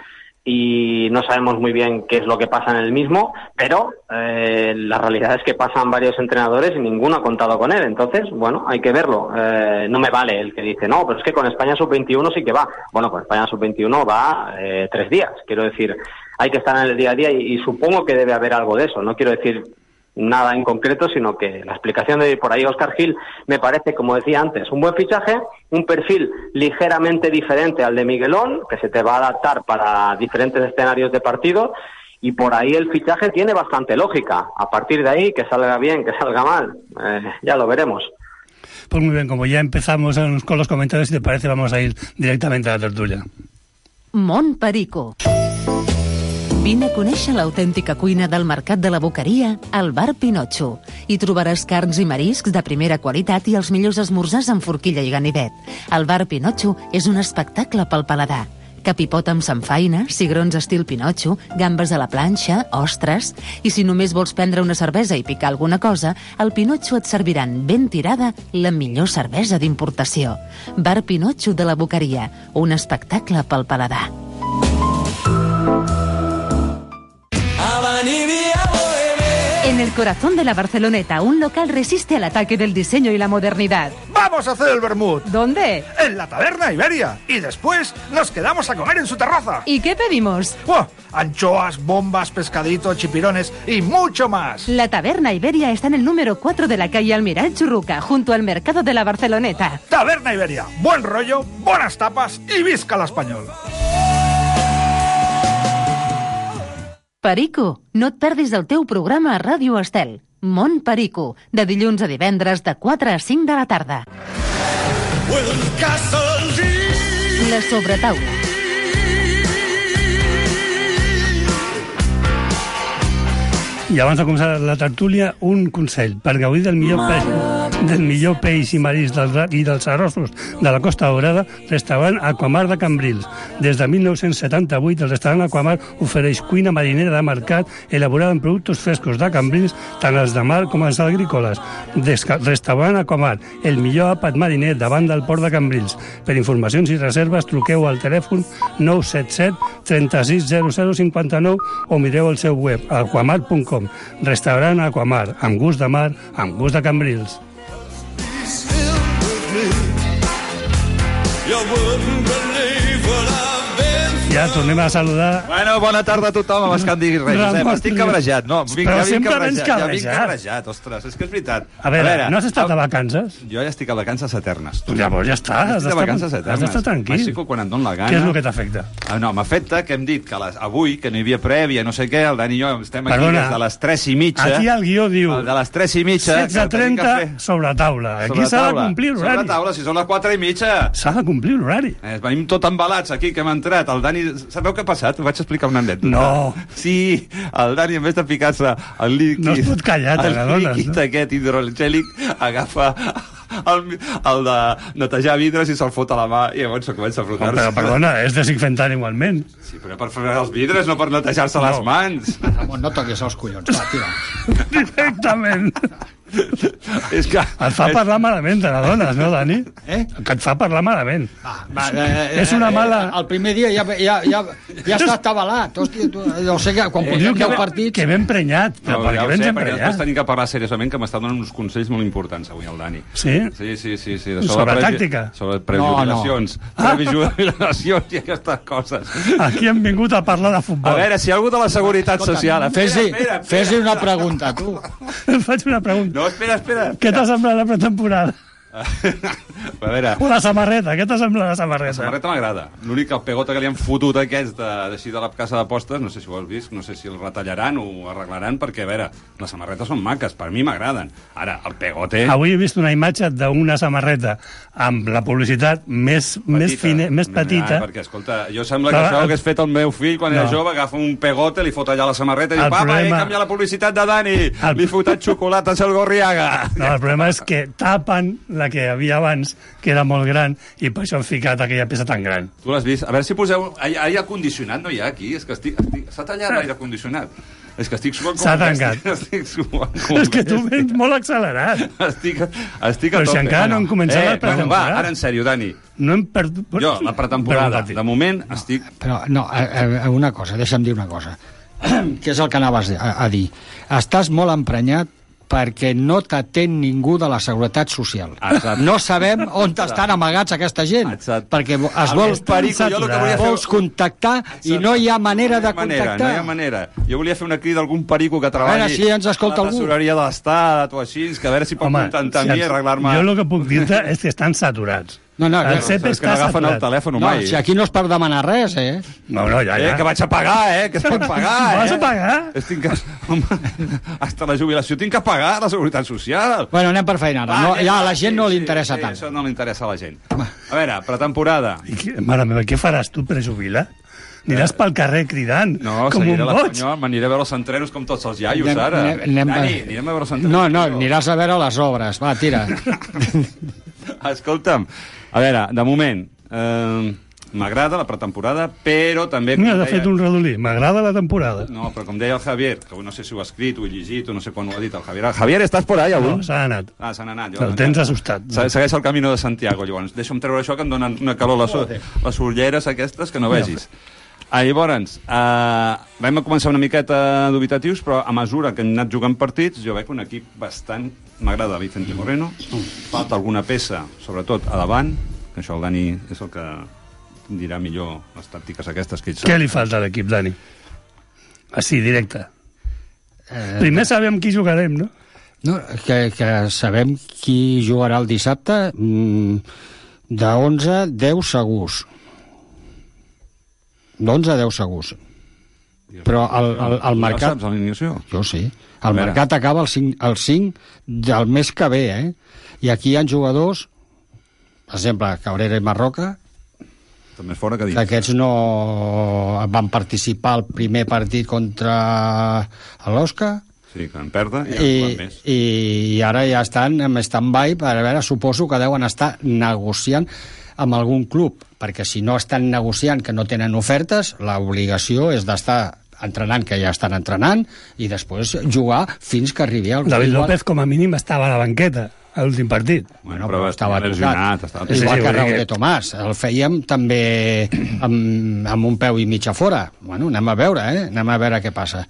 y no sabemos muy bien qué es lo que pasa en el mismo, pero eh, la realidad es que pasan varios entrenadores y ninguno ha contado con él. Entonces, bueno, hay que verlo. Eh, no me vale el que dice, no, pero es que con España sub veintiuno sí que va. Bueno, con España sub veintiuno va eh, tres días. Quiero decir, hay que estar en el día a día y, y supongo que debe haber algo de eso. No quiero decir nada en concreto, sino que la explicación de ir por ahí Óscar Gil me parece, como decía antes, un buen fichaje, un perfil ligeramente diferente al de Miguelón, que se te va a adaptar para diferentes escenarios de partido, y por ahí el fichaje tiene bastante lógica. A partir de ahí, que salga bien, que salga mal, eh, ya lo veremos. Pues muy bien, como ya empezamos con los comentarios, si te parece, vamos a ir directamente a la tertulia. Món Perico. Vine a conèixer l'autèntica cuina del Mercat de la Boqueria al Bar Pinotxo. Hi trobaràs carns i mariscs de primera qualitat i els millors esmorzars amb forquilla i ganivet. El Bar Pinotxo és un espectacle pel paladar. Capipot amb samfaina, cigrons estil Pinotxo, gambes a la planxa, ostres... I si només vols prendre una cervesa i picar alguna cosa, al Pinotxo et serviran ben tirada la millor cervesa d'importació. Bar Pinotxo de la Boqueria, un espectacle pel paladar. En el corazón de la Barceloneta, un local resiste al ataque del diseño y la modernidad. ¡Vamos a hacer el vermut! ¿Dónde? En la Taberna Iberia. Y después nos quedamos a comer en su terraza. ¿Y qué pedimos? ¡Oh! Anchoas, bombas, pescaditos, chipirones y mucho más. La Taberna Iberia está en el número cuatro de la calle Almirall Churruca, junto al mercado de la Barceloneta. Taberna Iberia. Buen rollo, buenas tapas y visca l'Espanyol. Perico, no et perdis el teu programa a Ràdio Estel. Món Perico, de dilluns a divendres de quatre a cinc de la tarda. La sobretaula. I abans de començar la tertúlia, un consell. Per gaudir del millor peix, del millor peix i marís dels, i dels arrossos de la Costa Daurada, restaurant Aquamar de Cambrils. Des de mil nou-cents setanta-vuit, el restaurant Aquamar ofereix cuina marinera de mercat elaborada amb productes frescos de Cambrils, tant els de mar com els agrícoles. Desca restaurant Aquamar, el millor àpat mariner davant del port de Cambrils. Per informacions i reserves, truqueu al telèfon nou set set, trenta-sis, zero zero, cinquanta-nou o mireu el seu web, aquamar punt com. Restaurant Aquamar, amb gust de mar, amb gust de Cambrils. Ja tornem a saludar... Bueno, bona tarda a tothom, abans que em diguis res, Josep. Estic cabrejat. No, vinc, Però ja vinc sempre cabrejat, vens ja vinc cabrejat. cabrejat, ostres, és que és veritat. A veure, a veure, no has estat a vacances? Jo ja estic a vacances eternes. Doncs llavors ja està. Estic a vacances eternes. Has d'estar tranquil. M'aixeco quan em dono la gana. Què és el que t'afecta? Ah, no, m'afecta que hem dit que les, avui, que no hi havia prèvia, no sé què, el Dani i jo estem aquí Perdona, des de les tres i mitja. Aquí el guió diu... El de les tres i mitja. setze trenta sobre taula. Aquí s'ha de complir l'horari. Sobre taula, si són les quatre i mitja. S'ha de complir l'horari. Eh, venim tot embalats aquí, que hem entrat. El Dani... Sabeu què ha passat? Us vaig explicar una anècdota. No. Sí, el Dani, en vez de ficar-se el líquid... No es pot callar, te n'adones, El líquid no? aquest hidrogèlic agafa el, el de netejar vidres i se'l fot a la mà i llavors se comença a Oh, frotar-se. però, perdona, és desinfectant igualment. Sí, però per fregar els vidres, no per netejar-se No. les mans. Ramon, no toquis els collons, va, tira. Directament. És que... Et fa parlar malament, te n'adones, no, Dani? Eh? Que et fa parlar malament. Va, eh, És una eh, mala... El primer dia ja, ja, ja, ja està atabalat. Hòstia, tu, no sé què, quan Eh, portem que, deu partits... que ben prenyat, però No, perquè ja ho vens sé, perquè després emprenyat. tenim que parlar seriosament, que m'està donant uns consells molt importants avui el Dani. Sí? Sí, sí, sí. sí. Sobre previ- tàctica? Sobre prejubilacions. No, no. Prejubilacions i aquestes coses. Aquí hem vingut a parlar de futbol. A veure, si hi ha algú de la Seguretat Social... Fes-li Espera, espera, fes una pregunta, tu. Em faig una pregunta. No, espera, espera. Què t'ha semblat la pretemporada? A veure... O la samarreta, què t'ha semblat la samarreta? La samarreta m'agrada. L'únic, el pegota que li han fotut aquest de, d'així de la casa d'apostes, no sé si ho has vist, no sé si el retallaran o ho arreglaran, perquè, a veure, les samarretes són maques, per mi m'agraden. Ara, el pegote... Avui he vist una imatge d'una samarreta amb la publicitat més, més, fine, més petita. Ah, perquè, escolta, jo sembla Però que això el- hagués fet el meu fill quan No. era jove, agafa un pegote, li fot allà la samarreta i diu, El papa, problema- he canviat la publicitat de Dani, li he fotat xocolates al Gorriaga. No, el problema és que tapen la que hi havia abans, que era molt gran, i per això han ficat aquella peça tan gran. Tu l'has vist? A veure si poseu... Aire, aire condicionat no hi ha aquí, és que estic... estic... S'ha tallat l'aire condicionat. És que estic suant com... S'ha un tancat. bèstia, Estic suant com És que tu bèstia. vens molt accelerat. Estic, estic a Però si tope. encara no hem començat eh, la bueno, pretemporada. va, ara en sèrio, Dani. No hem perdut... Jo, la pretemporada, de moment, estic... Però, no, a, a, una cosa, deixa'm dir una cosa, que és el que anaves a, a dir. Estàs molt emprenyat perquè no t'atén ningú de la Seguretat Social. Exacte. No sabem on estan amagats aquesta gent, Exacte. perquè es El vol, més perico, jo el que volia fer- vols contactar i no hi ha manera de No hi ha manera, contactar. no hi ha manera. Jo volia fer una crida a algun perico que treballi A veure si ens escolta a la algú. tesoreria de l'Estat o així, que a veure si pot Home, contentar si a mi i ens- arreglar-me... Jo el que puc dir-te és que estan saturats. No, no, el no, C E P és que no està agafen el saturat. telèfon No, mai. si aquí no és per demanar res, eh? No, no, ja, Eh, ja. que vaig a pagar, eh? Que tinc que pagar, eh? Vas a pagar? Estic que... Home, hasta la jubilació tinc que pagar la Seguretat Social. Bueno, anem per feina ara. No, Va, ja a va, la gent sí, no li sí, interessa sí, tant. Això no li interessa a la gent. A veure, pretemporada. I què, mare meva, què faràs tu per jubilar? Aniràs pel carrer cridant, No, com un seguiré boig. l'Espanyol, m'aniré a veure els entrenos com tots els iaios, Anem- ara. anem- anem- Dani, anirem a veure els entrenos. No, no, aniràs a veure les obres. Va, tira. Escolta'm, a veure, de moment, eh, m'agrada la pretemporada, però també... com Mira, de deia- fet, un redolí. M'agrada la temporada. No, però com deia el Javier, que no sé si ho ha escrit, ho he llegit, o no sé quan ho ha dit el Javier. Javier, estàs por ahí, avui? No, s'ha anat. Ah, s'han anat. El tens assustat. Se- Segueix el camino de Santiago, llavors. Deixa'm treure això, que em donen una calor les, les ulleres aquestes, que no vegis. Ah, llavors, eh, vam començar una miqueta dubitatius, però a mesura que hem anat jugant partits, jo veig un equip bastant... M'agrada Vicente Moreno, falta alguna peça, sobretot a davant, que això el Dani és el que dirà millor les tàctiques aquestes que ell sap. Què li falta a l'equip, Dani? Així, directe. Eh, Primer sabem qui jugarem, no? No, que, que sabem qui jugarà el dissabte, mm, de onze, deu segurs. d'onze a deu segurs. Però el, el, el mercat... Ja saps, a l'inició? Jo sí. El mercat acaba el cinc, el cinc del mes que ve, eh? I aquí hi ha jugadors, per exemple, Cabrera i Marroca, també fora que dins. Aquests no van participar al primer partit contra l'Osca. Sí, que en perda i ja I, van més. I, I ara ja estan en stand-by, per a veure, suposo que deuen estar negociant amb algun club, perquè si no estan negociant, que no tenen ofertes, l'obligació és d'estar entrenant, que ja estan entrenant, i després jugar fins que arribi al... David López, com a mínim, estava a la banqueta a l'últim partit. Bueno, però, però estava tocat. Estava igual sí, sí, que Raúl de Tomàs. El fèiem també amb, amb un peu i mig a fora. Bueno, anem a veure, eh? Anem a veure què passa.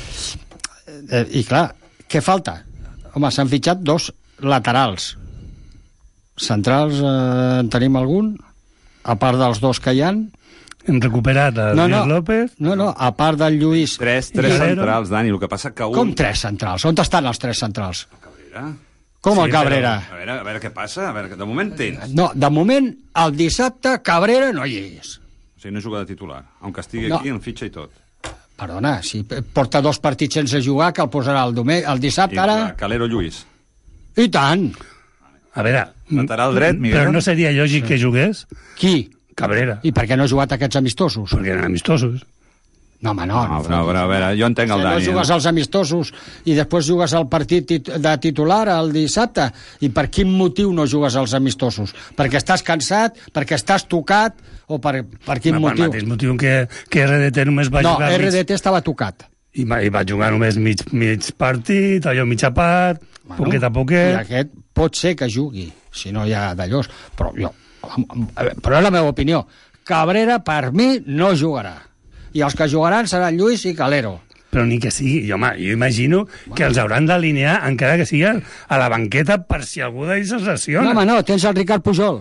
Eh, I clar, què falta? Home, s'han fitxat dos laterals. Centrals, eh, en tenim algun? A part dels dos que hi ha. Hem recuperat el no, Lluís no, López. No, no, a part del Lluís... Tres, tres centrals, Dani, el que passa que un... Com tres centrals? On estan els tres centrals? Cabrera. Com sí, el Cabrera? Però, a, veure, a veure què passa, a veure, de moment tens. No, de moment, el dissabte, Cabrera no hi és. O sigui, no juga de titular. Aunque estigui no. aquí, en fitxa i tot. Perdona, si porta dos partits sense jugar, que el posarà el, domer, el dissabte, I, ara... Calero Lluís. I tant. A veure... Lateral dret, Miguel. Però no seria lògic que jugués? Qui? Cabrera. I per què no ha jugat aquests amistosos? Perquè eren amistosos. No, home, no. No, però, però, a veure, jo entenc el Dani. Si no jugues als amistosos i després jugues al partit de titular el dissabte, i per quin motiu no jugues als amistosos? Perquè estàs cansat? Perquè estàs tocat? O per, per quin no, motiu? Per mateix motiu que, que R D T només va no, jugar... No, R D T mig... estava tocat. I va, i va jugar només mig, mig partit, allò mitja part, bueno, poquet a poquet... I aquest pot ser que jugui, si no hi ha d'allòs. Però jo... Però és la meva opinió. Cabrera, per mi, no jugarà. I els que jugaran seran Lluís i Calero. Però ni que sigui, jo, home, jo imagino bueno. que els hauran d'alinear encara que sigui a la banqueta per si algú d'ells es lesiona. No, home, no, tens el Ricard Pujol.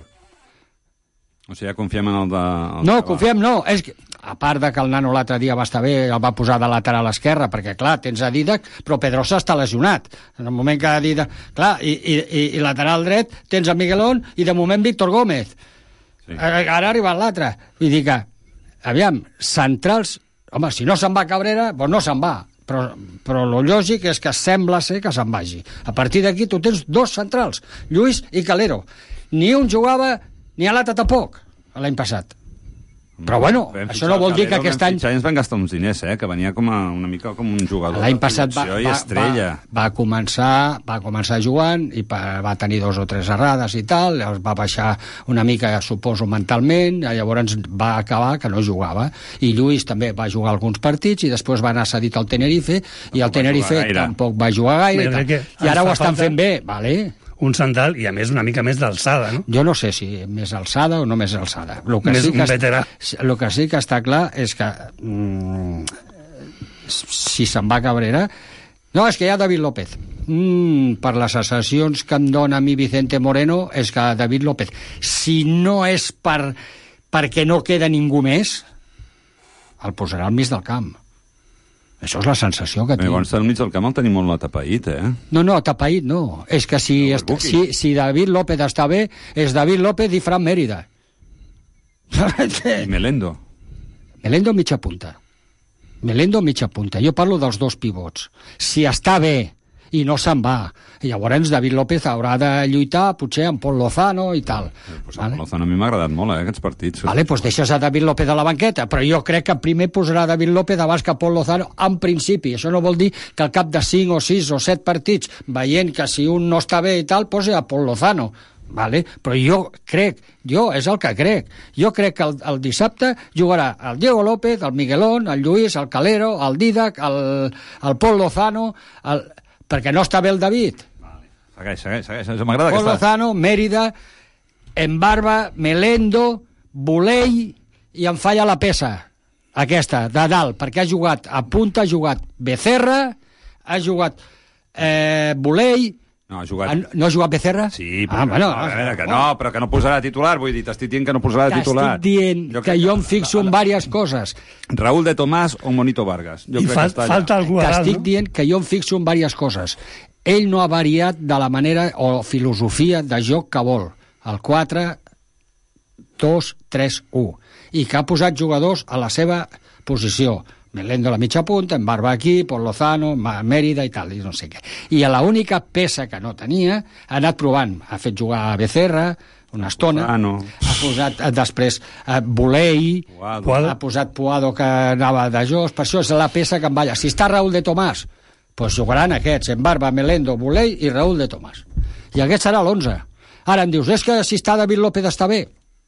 O sigui, ja confiem en el de... El no, confiem no. És que, a part de que el nano l'altre dia va estar bé, el va posar de lateral a l'esquerra, perquè, clar, tens a Didac, però Pedrosa està lesionat. En el moment que Didac... Clar, i, i, i lateral dret tens a Miguelón i, de moment, Víctor Gómez. Sí. Ara ha arribat l'altre. Vull dir que, aviam, centrals... Home, si no se'n va Cabrera, doncs no se'n va. Però, però el lògic és que sembla ser que se'n vagi. A partir d'aquí tu tens dos centrals, Lluís i Calero. Ni un jugava, ni l'altre tampoc, l'any passat. Però bueno, vam això no vol dir que aquest any... Ens van gastar uns diners, eh? Que venia com a, una mica com un jugador. L'any passat va, i estrella. va, va, començar, va començar jugant i va tenir dos o tres errades i tal, va baixar una mica, suposo, mentalment, i llavors va acabar que no jugava. I Lluís també va jugar alguns partits i després va anar cedit al Tenerife i el Tenerife tampoc va jugar gaire. I, i ara ho estan fent bé, vale? Un sandal i, a més, una mica més d'alçada, no? Jo no sé si més alçada o no més alçada. Lo que, més sí que, veterà. El que sí que està clar és que mm, si se'n va Cabrera... No, és que hi ha David López. Mm, per les sensacions que em dona a mi Vicente Moreno, és que David López, si no és per, perquè no queda ningú més, el posarà al mig del camp. Això és la sensació que tinc. Llavors, al mig del camp el tenim molt tapaït, eh? No, no, tapaït no. És que si, no, est... si, si David López està bé, és David López i Fran Mérida. I Melendo. Melendo mitja punta. Melendo mitja punta. Jo parlo dels dos pivots. Si està bé i no se'n va, i llavors David López haurà de lluitar potser amb Pol Lozano i tal. Pues vale? Pol Lozano a mi m'ha agradat molt, eh, aquests partits. Vale, doncs deixes a David López a la banqueta, però jo crec que primer posarà David López abans que Pol Lozano en principi. Això no vol dir que al cap de cinc o sis o set partits, veient que si un no està bé i tal, posi a Pol Lozano. Vale? Però jo crec, jo és el que crec, jo crec que el, el dissabte jugarà el Diego López, el Miguelón, el Lluís, el Calero, el Didac, el, el Pol Lozano, el... perquè no està bé el David. Vale. Segueix, segueix, segueix. Això m'agrada Pol que està... Lozano, Mérida, Embarba, Melendo, Bolell i em falla la peça, aquesta, de dalt, perquè ha jugat a punta, ha jugat Becerra, ha jugat eh, Bolell... No, ha jugat... Ah, no ha jugat Becerra? Sí, però, ah, bueno, no, a veure, que no, però que no posarà titular, vull dir, t'estic dient que no posarà titular. T'estic dient jo que jo em fixo en diverses coses. Raúl de Tomàs o Monito Vargas. Jo I crec fal, que està falta algú a dalt, T'estic no? dient que jo em fixo en diverses coses. Ell no ha variat de la manera o filosofia de joc que vol. El quatre dos tres u. I que ha posat jugadors a la seva posició. Melendo a la mitja punta, en Barba aquí, Pol Lozano, Mèrida i tal, i no sé què. I a l'única peça que no tenia ha anat provant, ha fet jugar a Becerra una estona, Lozano. ha posat eh, després eh, Bolei, Puado. ha posat Puado que anava de Jos, per això és la peça que em balla. Si està Raúl de Tomàs, doncs jugaran aquests, en Barba, Melendo, Bolei i Raúl de Tomàs. I aquest serà l'onze. Ara em dius, és que si està David López està bé?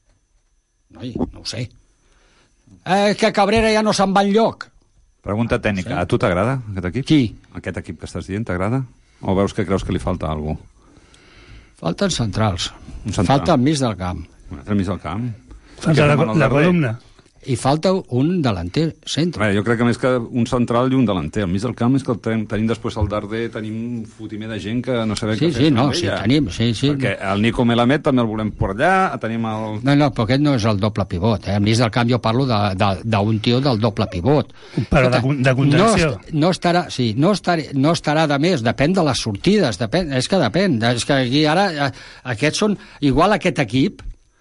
Noi, no ho sé. Eh, que Cabrera ja no se'n va enlloc. Pregunta tècnica. A tu t'agrada aquest equip? Qui? Aquest equip que estàs dient, t'agrada? O veus que creus que li falta alguna cosa? Falten centrals. Un central. Falta enmig del camp. Un altre mig del camp. Falta la, la columna. I falta un delanter centre. Bé, jo crec que més que un central i un delanter. Al mig del camp és que tenim, tenim després el Darder, tenim un fotimer de gent que no sabem Sí, què sí, fer no, amb sí, ella. tenim, sí, sí. Perquè el Nico Melamed també el volem per allà, tenim el... No, no, però aquest no és el doble pivot. Eh? Al mig del camp jo parlo de- de- d'un tio del doble pivot. Però de, con- de contenció. No, est- no estarà, sí, no estarà, no estarà de més, depèn de les sortides, depèn, és que depèn, és que aquí ara, eh, aquests són, igual aquest equip,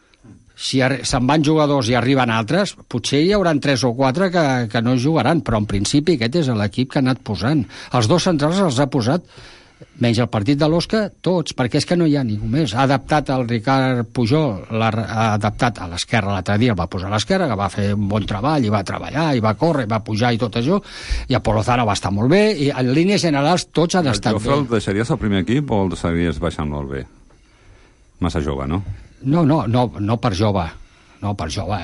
si ar- se'n van jugadors i arriben altres, potser hi haurà tres o quatre que, que no jugaran, però en principi aquest és l'equip que ha anat posant. Els dos centrals els ha posat, menys el partit de l'Osca, tots, perquè és que no hi ha ningú més. Ha adaptat el Ricard Pujol, l'ha ha adaptat a l'esquerra l'altre dia, el va posar a l'esquerra, que va fer un bon treball, i va treballar, i va córrer, i va pujar i tot això, i a Polozano va estar molt bé, i en línies generals tots han El estat Jofre el bé. deixaries al primer equip o el deixaries baixant-lo al B? Massa jove, no? No, no, no, no per jove. No, per jove.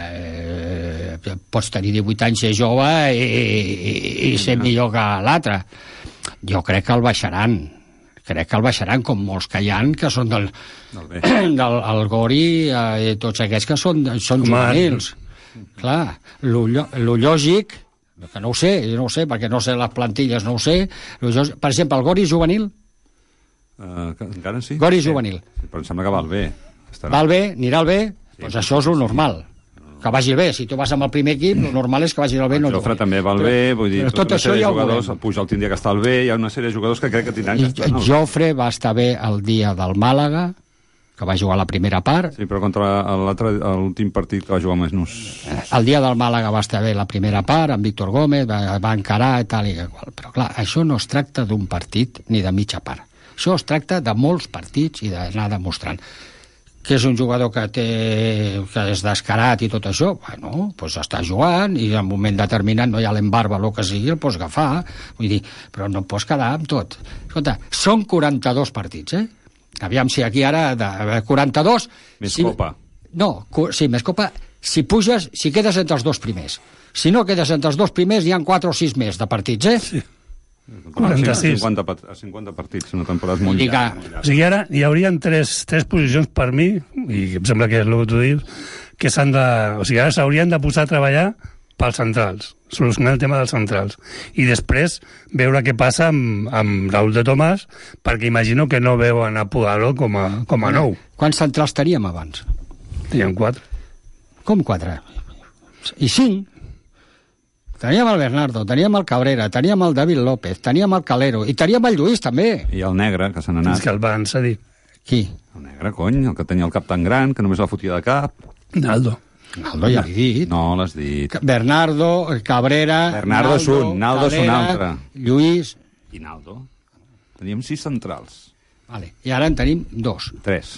Eh, pots tenir divuit anys, ser jove i, i, i ser millor que l'altre. Jo crec que el baixaran. Crec que el baixaran, com molts que hi ha, que són del, del, del Gori, eh, tots aquests que són, són juvenils. Clar, lo, lo lògic, que no ho sé, no ho sé, perquè no sé les plantilles, no ho sé. Lo lògic, per exemple, el Gori juvenil, Uh, que, encara sí? Gori juvenil. Sí, però em sembla que va al B. Estarà. Va al bé, anirà al bé, sí, doncs això és el normal. Que vagi al bé. Si tu vas amb el primer equip, el normal és que vagi al bé. El No Jofre també va al B, vull dir, però tot tota una això sèrie ja de ho jugadors, veurem. el Pujol tindria que estar al B, hi ha una sèrie de jugadors que crec que tindran que I estar al B. Jofre va estar bé el dia del Màlaga, que va jugar la primera part. Sí, però contra l'altre, l'últim partit que va jugar amb Esnús. El dia del Màlaga va estar bé la primera part, amb Víctor Gómez, va, va encarar i tal i qual. Però clar, això no es tracta d'un partit ni de mitja part. Això es tracta de molts partits i d'anar demostrant. Que és un jugador que té que és descarat i tot això, bueno, doncs està jugant i en un moment determinat no hi ha l'embarba o el que sigui, el pots agafar, vull dir, però no pots quedar amb tot. Escolta, són quaranta-dos partits, eh? Aviam si aquí ara de quaranta-dos... Més si, copa. No, cu- sí, més copa, si puges, si quedes entre els dos primers. Si no quedes entre els dos primers, hi ha quatre o sis més de partits, eh? Sí. quaranta-sis. cinquanta, pat- cinquanta partits, una temporada molt Lliga. llarga. O sigui, ara hi haurien tres, tres posicions per mi, i em sembla que és el que tu dius, que s'han de... O sigui, ara s'haurien de posar a treballar pels centrals, solucionar el tema dels centrals. I després veure què passa amb, amb Raúl de Tomàs, perquè imagino que no veuen a Pugaló com a, com a nou. Quants centrals teníem abans? Teníem quatre. Com quatre? I cinc. Teníem el Bernardo, teníem el Cabrera, teníem el David López, teníem el Calero, i teníem el Lluís, també. I el negre, que se n'ha És anat. que el van cedir. Qui? El negre, cony, el que tenia el cap tan gran, que només la fotia de cap. Naldo. Naldo ja l'he dit. No, l'has dit. Bernardo, Cabrera... Bernardo és un, Naldo és un Calera, altre. Lluís... I Naldo? Teníem sis centrals. Vale. I ara en tenim dos. Tres.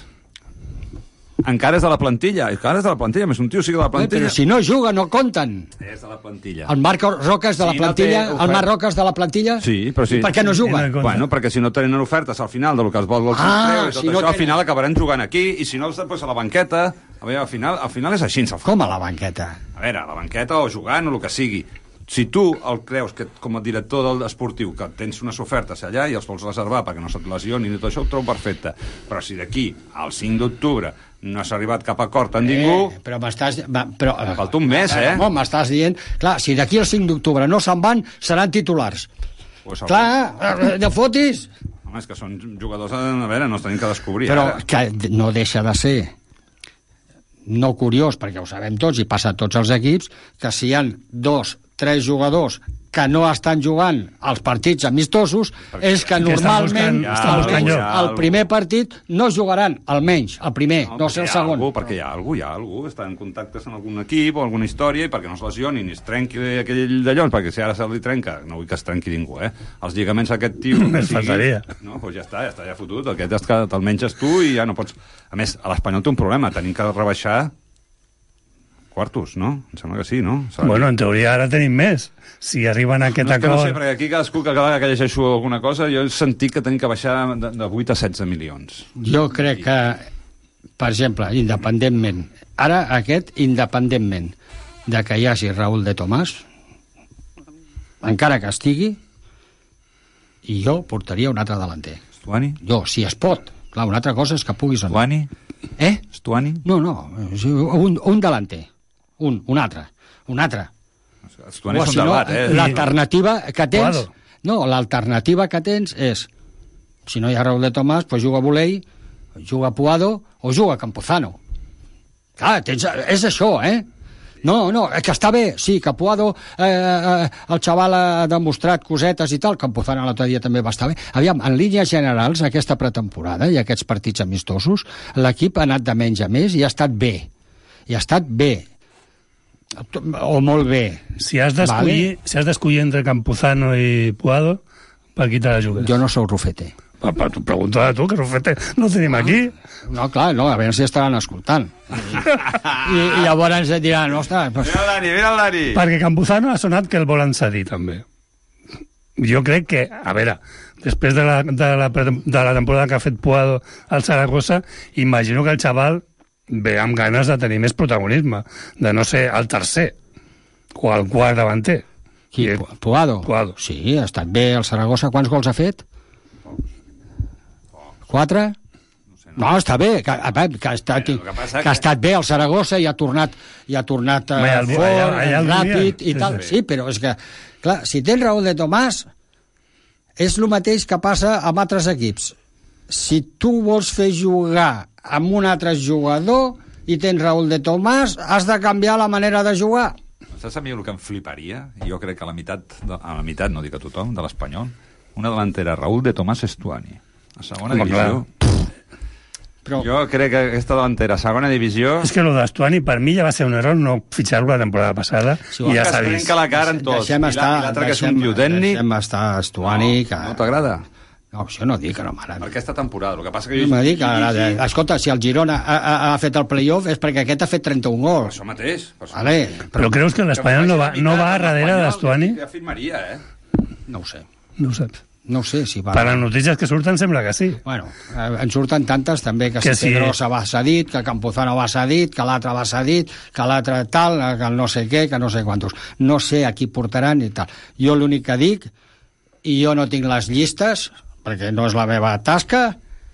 Encara és de la plantilla. Encara és de la plantilla. Més un tio sigui de la Eh, plantilla. però si no juga, no compten. És de la plantilla. El Marc Roca és de la Si no plantilla? té El oferta. Marc Roca és de la plantilla? Sí, però sí. I per què no juga? Bueno, perquè si no tenen ofertes al final del que es vol del Ah, sorteo i tot si no això, al tenen- final acabaran jugant aquí, i si no, després a la banqueta. A veure, al final, al final és així. Al Com a la banqueta? A veure, a la banqueta o jugant o el que sigui. Si tu el creus que com a director del esportiu que tens unes ofertes allà i els vols reservar perquè no se't lesioni i tot això, ho trobo perfecte. Però si d'aquí al cinc d'octubre no has arribat cap acord amb ningú... Eh, però m'estàs... va, Però, Falta un mes, eh? Home, m'estàs dient... Clar, si d'aquí al cinc d'octubre no se'n van, seran titulars. Pues, Clar, eh, de fotis... Home, és que són jugadors, a veure, no es tenim que descobrir. Però ara. que no deixa de ser no curiós, perquè ho sabem tots i passa a tots els equips, que si hi ha dos, tres jugadors que no estan jugant als partits amistosos, perquè és que normalment que buscant, almenys el primer partit no jugaran, almenys el primer, no, no sé el segon. Algú, perquè hi ha algú, hi ha algú, està en contactes amb algun equip o alguna història, i perquè no es lesioni ni es trenqui aquell d'allò, perquè si ara se li trenca, no vull que es trenqui ningú, eh? Els lligaments d'aquest tio... Es faltaria. No, doncs ja està, ja està, ja fotut, aquest és que te'l menges tu i ja no pots... A més, a l'Espanyol té un problema, tenim que rebaixar quartos, no? Em sembla que sí, no? Sabe? Bueno, en teoria ara tenim més. Si arriben a aquest no, acord... No sé, perquè aquí cadascú que cada vegada que llegeixo alguna cosa, jo he sentit que tenim que baixar de, de vuit a setze milions. Jo crec que, per exemple, independentment, ara aquest, independentment de que hi hagi Raúl de Tomàs, encara que estigui, i jo portaria un altre delanter. Estuani? Jo, si es pot. Clar, una altra cosa és que puguis... Estuani? Eh? Estuani? No, no, un, un delanter. Un, un altre. Un altre. Estuani és un debat, eh? L'alternativa que tens... No, l'alternativa que tens és, si no hi ha Raúl de Tomàs, doncs juga Bolei, juga Puado o juga Campuzano. Clar, tens, és això, eh? No, no, que està bé, sí, que Puado, eh, eh, el xaval ha demostrat cosetes i tal, Campuzano l'altre dia també va estar bé. Aviam, en línies generals, aquesta pretemporada i aquests partits amistosos, l'equip ha anat de menys a més i ha estat bé. I ha estat bé. O molt bé. Si has d'escollir vale. si has d'escollir entre Campuzano i Puado, per qui te la jugues? Jo no sou Rufete. Però tu pregunta a tu, que Rufete no tenim aquí. No, clar, no, a veure si estaran escoltant. I, i llavors ens diran, ostres... Pues... Mira el Dani, mira el Dani. Perquè Campuzano ha sonat que el volen cedir, també. Jo crec que, a veure, després de la, de la, de la temporada que ha fet Puado al Saragossa, imagino que el xaval ve amb ganes de tenir més protagonisme, de no ser el tercer o el quart davanter. Qui? Puado? Puado. Sí, ha estat bé el Saragossa. Quants gols ha fet? Quatre? No, està bé, que, que, ha, estat, que, que ha estat bé el Saragossa i ha tornat, i ha tornat uh, allà, fort, allà, allà ràpid i tal. Sí, però és que, clar, si tens Raúl de Tomàs, és el mateix que passa amb altres equips. Si tu vols fer jugar amb un altre jugador i tens Raúl de Tomàs, has de canviar la manera de jugar. Saps a mi el que em fliparia? Jo crec que a la meitat, a la meitat, no dic a tothom, de l'Espanyol, una delantera Raúl de Tomàs Estuani. A segona Home, divisió... Però... Jo crec que aquesta delantera, segona divisió... És que el d'Estuani per mi ja va ser un error no fitxar-lo la temporada passada, sí, i ja s'ha vist. Que la cara en tot. Deixem estar, I l'altre que és un tio tècnic... Deixem estar Estuani... No, que... no t'agrada? No, això no dic que no m'agrada. Per aquesta temporada, el que passa que jo... No m'ha dit que agrada. Escolta, si el Girona ha, ha, ha fet el play-off és perquè aquest ha fet trenta-un gols. Per això mateix. Per això vale. mateix. Però creus que l'Espanyol no va, no va a darrere d'Estuani? Ja firmaria, eh? No ho sé. No ho saps. No ho sé si va... Per les notícies que surten sembla que sí. Bueno, eh, en surten tantes també que, que si sí. Pedrosa va cedit, que Campuzano va cedit, que l'altre va cedit, que l'altre tal, que el no sé què, que no sé quantos. No sé a qui portaran i tal. Jo l'únic que dic, i jo no tinc les llistes, perquè no és la meva tasca,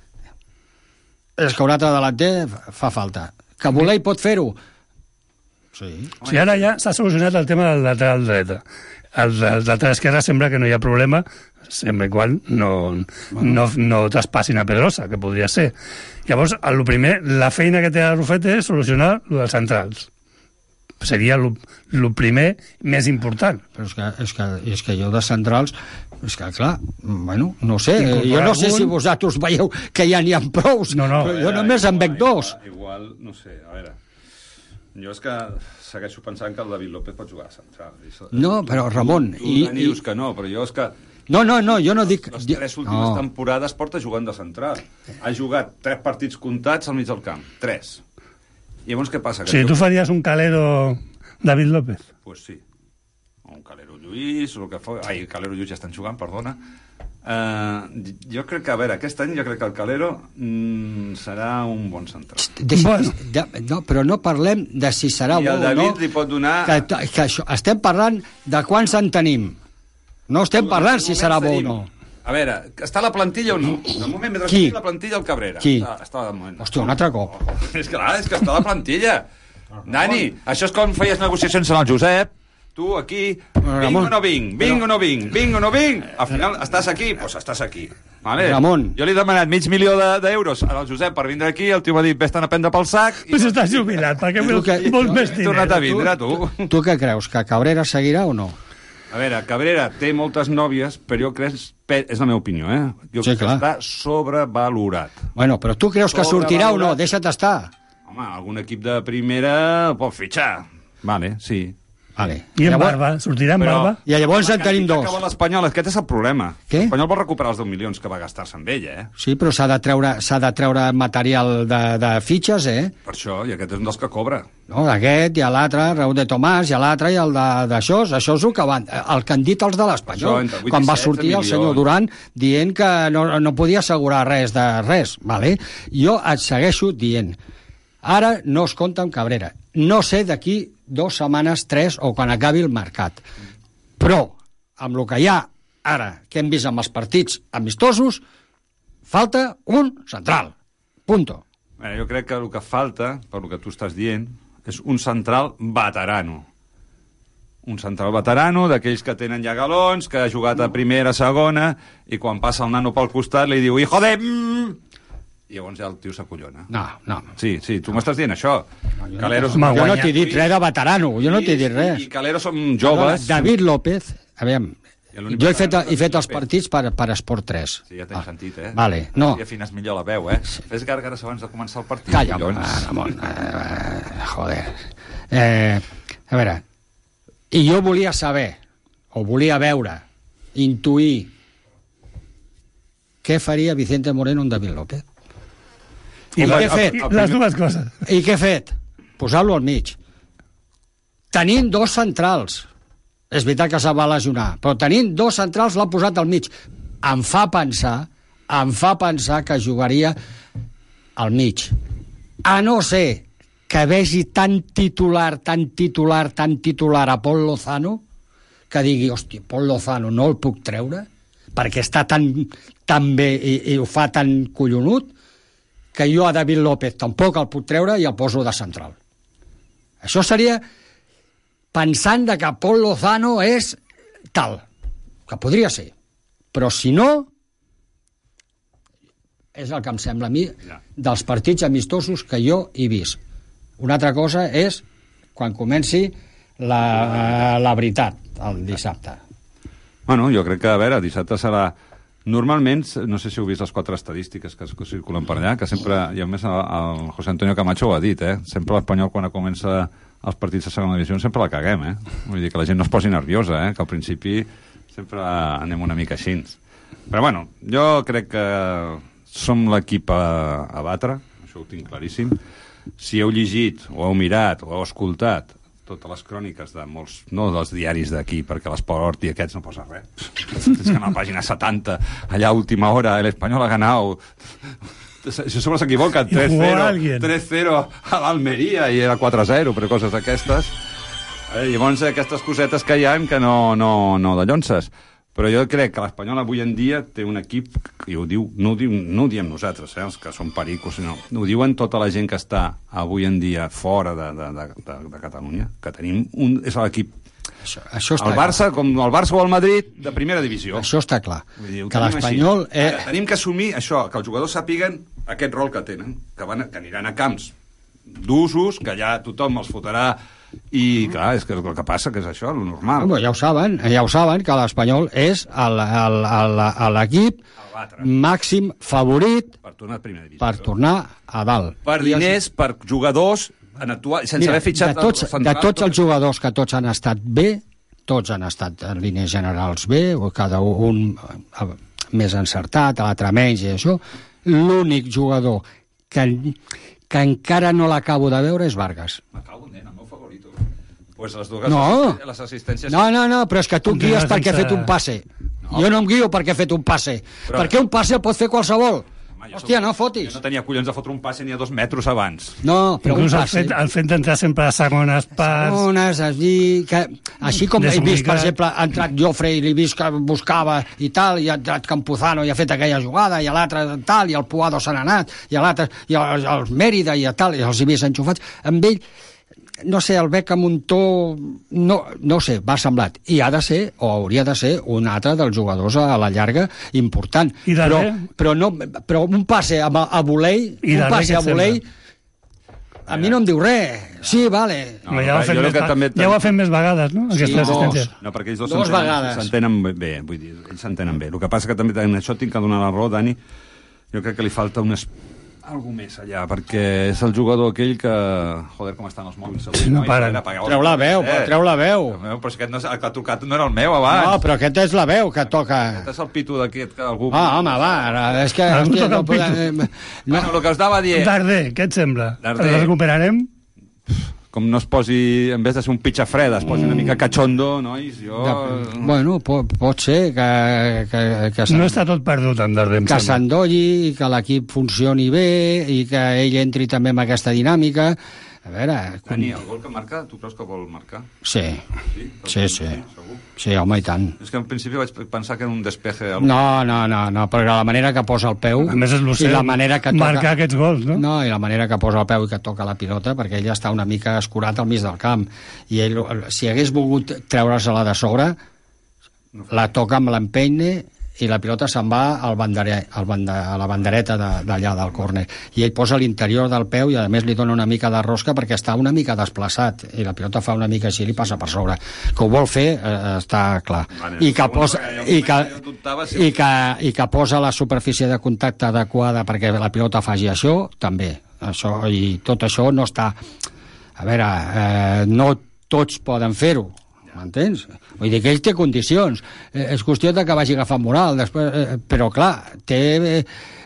és que un altre delanter fa falta. Que Bolei pot fer-ho? Sí. O sigui, ara ja s'ha solucionat el tema del lateral dreta. El, el lateral esquerre sembla que no hi ha problema, sempre igual no, no, no traspassin a Pedrosa, que podria ser. Llavors, el primer, la feina que té el Rufete és solucionar el dels centrals. Seria el primer més important. Però és que, és, que, és que jo de centrals, és que clar, bueno, no sé, jo no sé si vosaltres veieu que ja n'hi ha prous, no, no, però jo només en veig dos. Igual, no sé, a veure... Jo és que segueixo pensant que el David López pot jugar a central. No, però Ramon... Tu, tu i, dius que no, però jo és que... No, no, no, jo no dic... Les tres últimes no. temporades porta jugant de central. Ha jugat tres partits comptats al mig del camp. Tres. I llavors què passa? Que sí, jo... tu faries un Calero David López? Pues sí. O un Calero Lluís, o el que fos... Ai, Calero Lluís ja estan jugant, perdona. Uh, jo crec que, a veure, aquest any jo crec que el Calero mm, serà un bon central. Deixa, de, no, però no parlem de si serà bo o no. I el David li pot donar... Que, que això, estem parlant de quants en tenim. No estem parlant si serà bo o no. A veure, està la plantilla o no? De moment, mentre Qui? la plantilla el Cabrera. Qui? Està, està de moment. Hòstia, un altre cop. Oh, és clar, és que està la plantilla. Dani, això és com feies negociacions amb el Josep. Tu aquí, vinc o no vinc, vinc o no vinc, vinc o no vinc, al final estàs aquí, doncs estàs aquí. Vale? Ramon. Jo li he demanat mig milió d'euros al Josep per vindre aquí, el tio m'ha dit, vés-te'n a prendre pel sac... Però si estàs jubilat, per què vols més diners? He tornat a vindre, tu. Tu què creus, que Cabrera seguirà o no? A veure, Cabrera té moltes nòvies, però jo crec, és la meva opinió, eh? Jo Sí, crec que clar. està sobrevalorat. Bueno, però tu creus que sortirà o no? Deixa't estar. Home, algun equip de primera pot fitxar. Vale, sí. Vale. I en Llavors- barba, sortirà en Però- barba? I llavors en tenim dos. Que vol l'Espanyol, aquest és el problema. Què? L'Espanyol vol recuperar els deu milions que va gastar-se amb ella, eh? Sí, però s'ha de treure, s'ha de treure material de, de fitxes, eh? Per això, i aquest és un dels que cobra. No, d'aquest, i a l'altre, Raúl de Tomàs, i a l'altre, i el de- d'això. Això és el que, van, el que han dit els de Això, l'Espanyol. entre vuit Quan i va setze sortir el senyor milions. Duran dient que no, no podia assegurar res de res. Vale? Jo et segueixo dient, ara no es compta amb Cabrera. No sé d'aquí dues setmanes, tres, o quan acabi el mercat. Però, amb el que hi ha ara, que hem vist amb els partits amistosos, falta un central. Punto. Bé, jo crec que el que falta, per el que tu estàs dient, és un central veterano. Un central veterano, d'aquells que tenen ja galons, que ha jugat a primera, segona, i quan passa el nano pel costat li diu «Hijo de...» I llavors ja el tio s'acollona. No, no. Sí, sí, tu m'estàs dient això. Calero, Jo no t'he dit res de veterano, jo no t'he dit res. I Calero som joves. David López, a veure, l'únic jo he fet, veterano he fet és els López. partits per, per Esport tres. Sí, ja t'he sentit, eh? Vale, no. Ja afines millor la veu, eh? Fes gàrgares abans de començar el partit. Calla, collons. home, Ramon. Eh, joder. Eh, a veure, i jo volia saber, o volia veure, intuir, què faria Vicente Moreno amb David López? I, I què la- he fet? i les dues coses. I què he fet? Posar-lo al mig. Tenint dos centrals, és veritat que se va lesionar, però tenint dos centrals l'ha posat al mig. Em fa pensar, em fa pensar que jugaria al mig. A no ser que vegi tan titular, tan titular, tan titular a Pol Lozano, que digui, hòstia, Pol Lozano no el puc treure, perquè està tan, tan bé i, i ho fa tan collonut, que jo a David López tampoc el puc treure i el poso de central. Això seria pensant de que Pol Lozano és tal, que podria ser. Però si no, és el que em sembla a mi dels partits amistosos que jo he vist. Una altra cosa és quan comenci la, la veritat, el dissabte. Bueno, jo crec que, a veure, dissabte serà... Normalment, no sé si heu vist les quatre estadístiques que, que circulen per allà, que sempre, i a més el, el José Antonio Camacho ho ha dit, eh? Sempre l'Espanyol, quan comença els partits de segona divisió, sempre la caguem, eh? Vull dir que la gent no es posi nerviosa, eh? Que al principi sempre anem una mica així. Però, bueno, jo crec que som l'equip a, a batre, això ho tinc claríssim. Si heu llegit, o heu mirat, o heu escoltat totes les cròniques de molts, no dels diaris d'aquí, perquè l'Esport i aquests no posa res. És que a la pàgina setanta, allà a última hora, l'Espanyol ha ganat... Si sobre s'equivoquen, tres cero, tres cero a l'Almeria i era quatre zero, però coses d'aquestes. Eh, llavors, aquestes cosetes que hi ha que no, no, no de llonces. Però jo crec que l'Espanyol avui en dia té un equip, i ho diu, no, ho diu, no ho diem nosaltres, eh, els que som pericos, sinó ho diuen tota la gent que està avui en dia fora de, de, de, de, de Catalunya, que tenim un... és l'equip... Això, això està el Barça, clar. com el Barça o el Madrid, de primera divisió. Això està clar. Vull dir, ho Que tenim l'Espanyol... així. Eh... Ara, tenim que assumir això, que els jugadors sàpiguen aquest rol que tenen, que, van, que aniran a camps d'usos, que ja tothom els fotrà. I, clar, és que el que passa que és això, el normal. Bueno, ja ho saben, ja ho saben, que l'Espanyol és el- el- el- el- l'equip màxim favorit per tornar a primera divisió. per tornar a dalt. Per diners, per jugadors, en actuar, sense Mira, haver fitxat... de tots, el central, de tots els jugadors que tots han estat bé, tots han estat en línies generals bé, o cada un eh, més encertat, l'altre menys i això, l'únic jugador que, que encara no l'acabo de veure és Vargas. M'acabo, nen, el meu favorito. Pues les dues No. assist les assistències... No, no, no, però és que tu em guies perquè he fet un passe. Jo no em guio perquè he fet un passe. Però- Perquè un passe el pot fer qualsevol. Hòstia, no fotis. Jo no tenia collons de fotre un passe ni a dos metres abans. No, però un Inclús el passe... fet, el fet d'entrar sempre a segones parts... Segones, així, que, així com he vist, per Desubicat. exemple, ha entrat Jofre i l'he vist que buscava i tal, i ha entrat Campuzano i ha fet aquella jugada, i l'altre tal, i el Puado se n'ha anat, i l'altre, i els, els Mèrida i tal, i els he vist enxufats. Amb ell, no sé, el bec amb un to... No, no sé, m'ha semblat. I ha de ser, o hauria de ser, un altre dels jugadors a la llarga important. I però, però, no, però un passe a, a volei, un passe a volei, a mi no em diu res. Sí, vale. No, ja ho ha fet, més, també... ja ho ha fet més vegades, no? Sí, Aquestes assistències. No, perquè ells dos s'entenen bé, vull dir, ells s'entenen bé. El que passa que també en això tinc que donar la raó, Dani. Jo crec que li falta un... Es... algú més allà, perquè és el jugador aquell que... Joder, com estan els mòbils. Sí, no paren. Treu la veu, eh. treu la veu. Però si aquest no, el que ha tocat no era el meu abans. No, però aquest és la veu que toca. Aquest és el pitu d'aquest que algú... Ah, home, va, és que... Algú hòstia, toca no el pitu. podem... Bueno, el que us anava dient... Darder, què et sembla? Darder. El recuperarem? Com no es posi, en vez de ser un pitxafreda, es posi una mica cachondo, nois, jo... De, bueno, pot, pot ser que... que, que no està tot perdut, en Darder, que s'endolli, que l'equip funcioni bé i que ell entri també en aquesta dinàmica. A veure... Dani, el gol que marca, tu creus que vol marcar? Sí, sí, sí. Sí, sí, home, i tant. És que en principi vaig pensar que era un despeje... No, no, no, no, perquè la manera que posa el peu... A més és i la manera que toca... marcar aquests gols, no? No, i la manera que posa el peu i que toca la pilota, perquè ell està una mica escurat al mig del camp. I ell, si hagués volgut treure-se-la de sobre, la toca amb l'empeny i la pilota se'n va al banderer, al banda, a la bandereta d'allà del córner. I ell posa l'interior del peu i a més li dona una mica de rosca perquè està una mica desplaçat i la pilota fa una mica així i li passa per sobre. Que ho vol fer, eh, està clar. Vale, I, que posa, i, que, i, que, I que posa la superfície de contacte adequada perquè la pilota faci això, també. Això, i tot això no està... A veure, eh, no tots poden fer-ho, m'entens? Vull dir que ell té condicions. Eh, és qüestió de que vagi agafant moral, després, eh, però clar, té... Eh,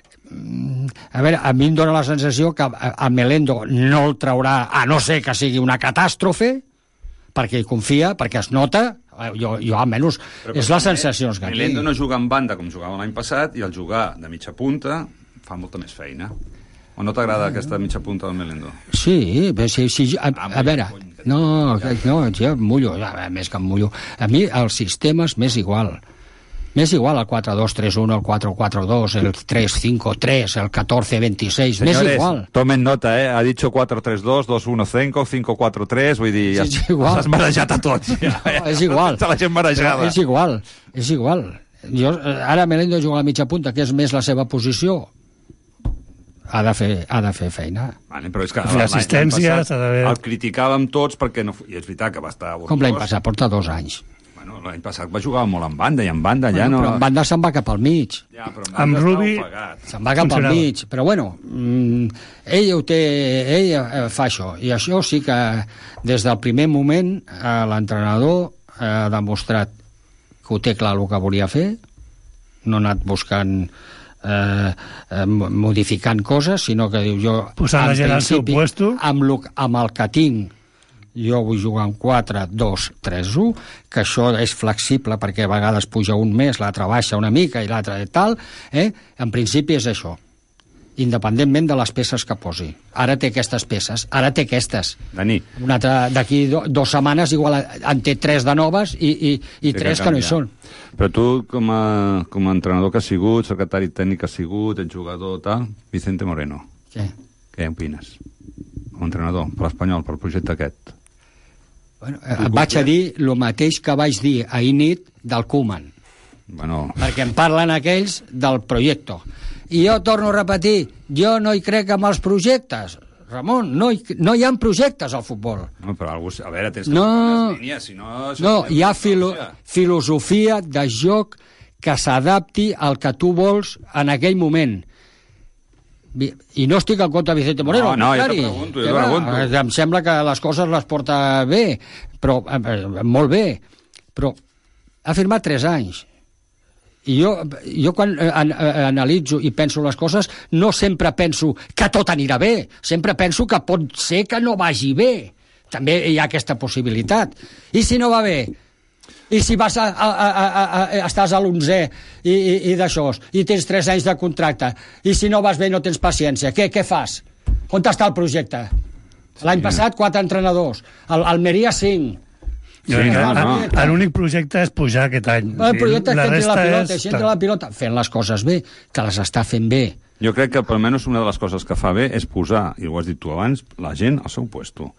a veure, a mi em dóna la sensació que a Melendo no el traurà, a no ser que sigui una catàstrofe, perquè hi confia, perquè es nota, jo, jo almenys, però, és les sensacions que Melendo no juga en banda com jugava l'any passat, i el jugar de mitja punta fa molta més feina. O no t'agrada aquesta mitja punta del Melendo? Sí, però si, si, a, a veure, no, no, jo em mullo, a més que em mullo. A mi el sistema és més igual. Més igual el quatre dos tres uno, el quatre quatre dos, el tres cinco tres, el catorce veintiséis, més igual. Tomen nota, eh? Ha dicho cuatro tres dos, dos uno cinco, cinco cuatro tres, vull dir, ja sí, s'has marejat a tots. Ja, ja. No, és igual. Està la gent marejada. És igual, és igual. Jo, ara Melendo juga a la mitja punta, que és més la seva posició. Ha de fer, ha de fer feina. Vale, però és que l'assistència el criticàvem tots perquè no... I és veritat que va estar... Com l'any passat, porta dos anys. Bueno, l'any passat va jugar molt en banda, i en banda ja bueno, no... Però en banda se'n va cap al mig. Ja, però en amb Rubi se'n va cap al mig. Però bueno, mmm, ell ho té... Ell eh, fa això. I això sí que des del primer moment eh, l'entrenador eh, ha demostrat que ho té clar el que volia fer, no ha anat buscant... Eh, eh, modificant coses, sinó que diu jo posant la gent al seu puesto amb, lo, amb el que tinc jo vull jugar amb quatre dos tres u, que això és flexible perquè a vegades puja un més, l'altre baixa una mica i l'altre tal, eh? En principi és això, independentment de les peces que posi. Ara té aquestes peces, ara té aquestes. Dani. Una altra, d'aquí do, dues setmanes igual en té tres de noves i, i, i tres que, que no hi són. Però tu, com a, com a entrenador que has sigut, secretari tècnic que has sigut, jugador, tal, Vicente Moreno. Què? Què opines? Com a entrenador, per l'Espanyol, per el projecte aquest. Bueno, eh, vaig a dir el mateix que vaig dir ahir nit del Koeman. Bueno... Perquè en parlen aquells del projecte. I jo torno a repetir, jo no hi crec en els projectes. Ramon, no hi, no hi ha projectes al futbol. No, però algú, a veure, tens que no, les línies, si no... No, hi ha filo, filosofia de joc que s'adapti al que tu vols en aquell moment. I no estic en contra de Vicente Moreno. No, no, jo te pregunto, jo te pregunto. Em sembla que les coses les porta bé, però eh, molt bé. Però ha firmat tres anys. I jo, jo quan an, analitzo i penso les coses, no sempre penso que tot anirà bé, sempre penso que pot ser que no vagi bé. També hi ha aquesta possibilitat. I si no va bé? I si vas a, a, a, a, a, estàs a l'onzè i, i, i d'això, i tens tres anys de contracte, i si no vas bé no tens paciència, què, què fas? On està el projecte? L'any sí. passat, quatre entrenadors. El Almeria, cinc. Sí, no, no. L'únic projecte és pujar aquest any. El projecte és que la pilota, és... la pilota, fent les coses bé, que les està fent bé. Jo crec que, per almenys, una de les coses que fa bé és posar, i ho has dit tu abans, la gent al seu puesto.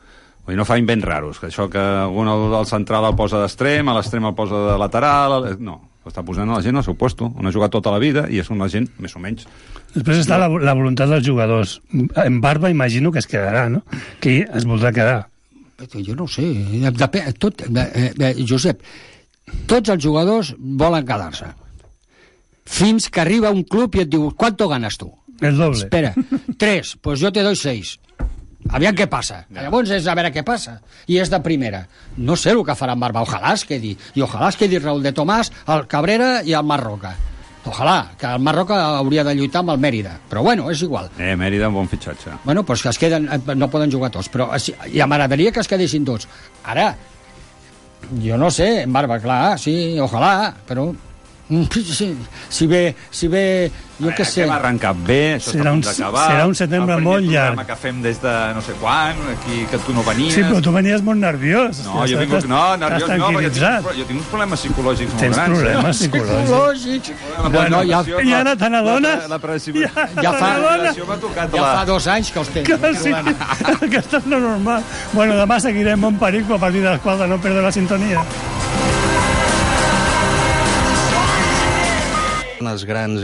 Vull dir, no fa invents raros, que això que algun al central el posa d'extrem, a l'extrem el posa de lateral... No, està posant a la gent al seu puesto, on ha jugat tota la vida, i és una gent, més o menys... Després està la, la voluntat dels jugadors. En Barba imagino que es quedarà, no? Que es voldrà quedar. Jo no ho sé. Depèn, tot, eh, eh, Josep, tots els jugadors volen quedar-se. Fins que arriba un club i et diu, ¿cuánto ganas tú? El doble. Espera, tres, pues yo te doy seis. Aviam què passa. Llavors és a veure què passa. I és de primera. No sé el que farà en Barba. Ojalà es quedi. I ojalà es quedi Raúl de Tomàs, el Cabrera i el Marroca. Ojalà, que el Marroca hauria de lluitar amb el Mèrida. Però bueno, és igual. Eh, Mèrida, un bon fitxatge. Bueno, doncs que es queden, no poden jugar tots. Però ja m'agradaria que es quedessin tots. Ara, jo no sé, en Barba, clar, sí, ojalà, però... Si, si ve, si ve, jo què sé... Hem arrencat bé, això serà està a un, punt d'acabar. serà un setembre molt llarg. El primer programa que fem des de no sé quan, aquí, que tu no venies... Sí, però tu venies molt nerviós. No, jo vinc... No, nerviós no, perquè tinc, jo tinc uns problemes psicològics molt Tens grans. Tens problemes eh? psicològics. La bueno, ja, I ara te n'adones? La, la, la, ja, ja, fa, ja fa dos anys que els tens. Que sí, aquesta és la normal. Bueno, demà seguirem Bon Perico a partir de les quatre, no perdre la sintonia. Les grans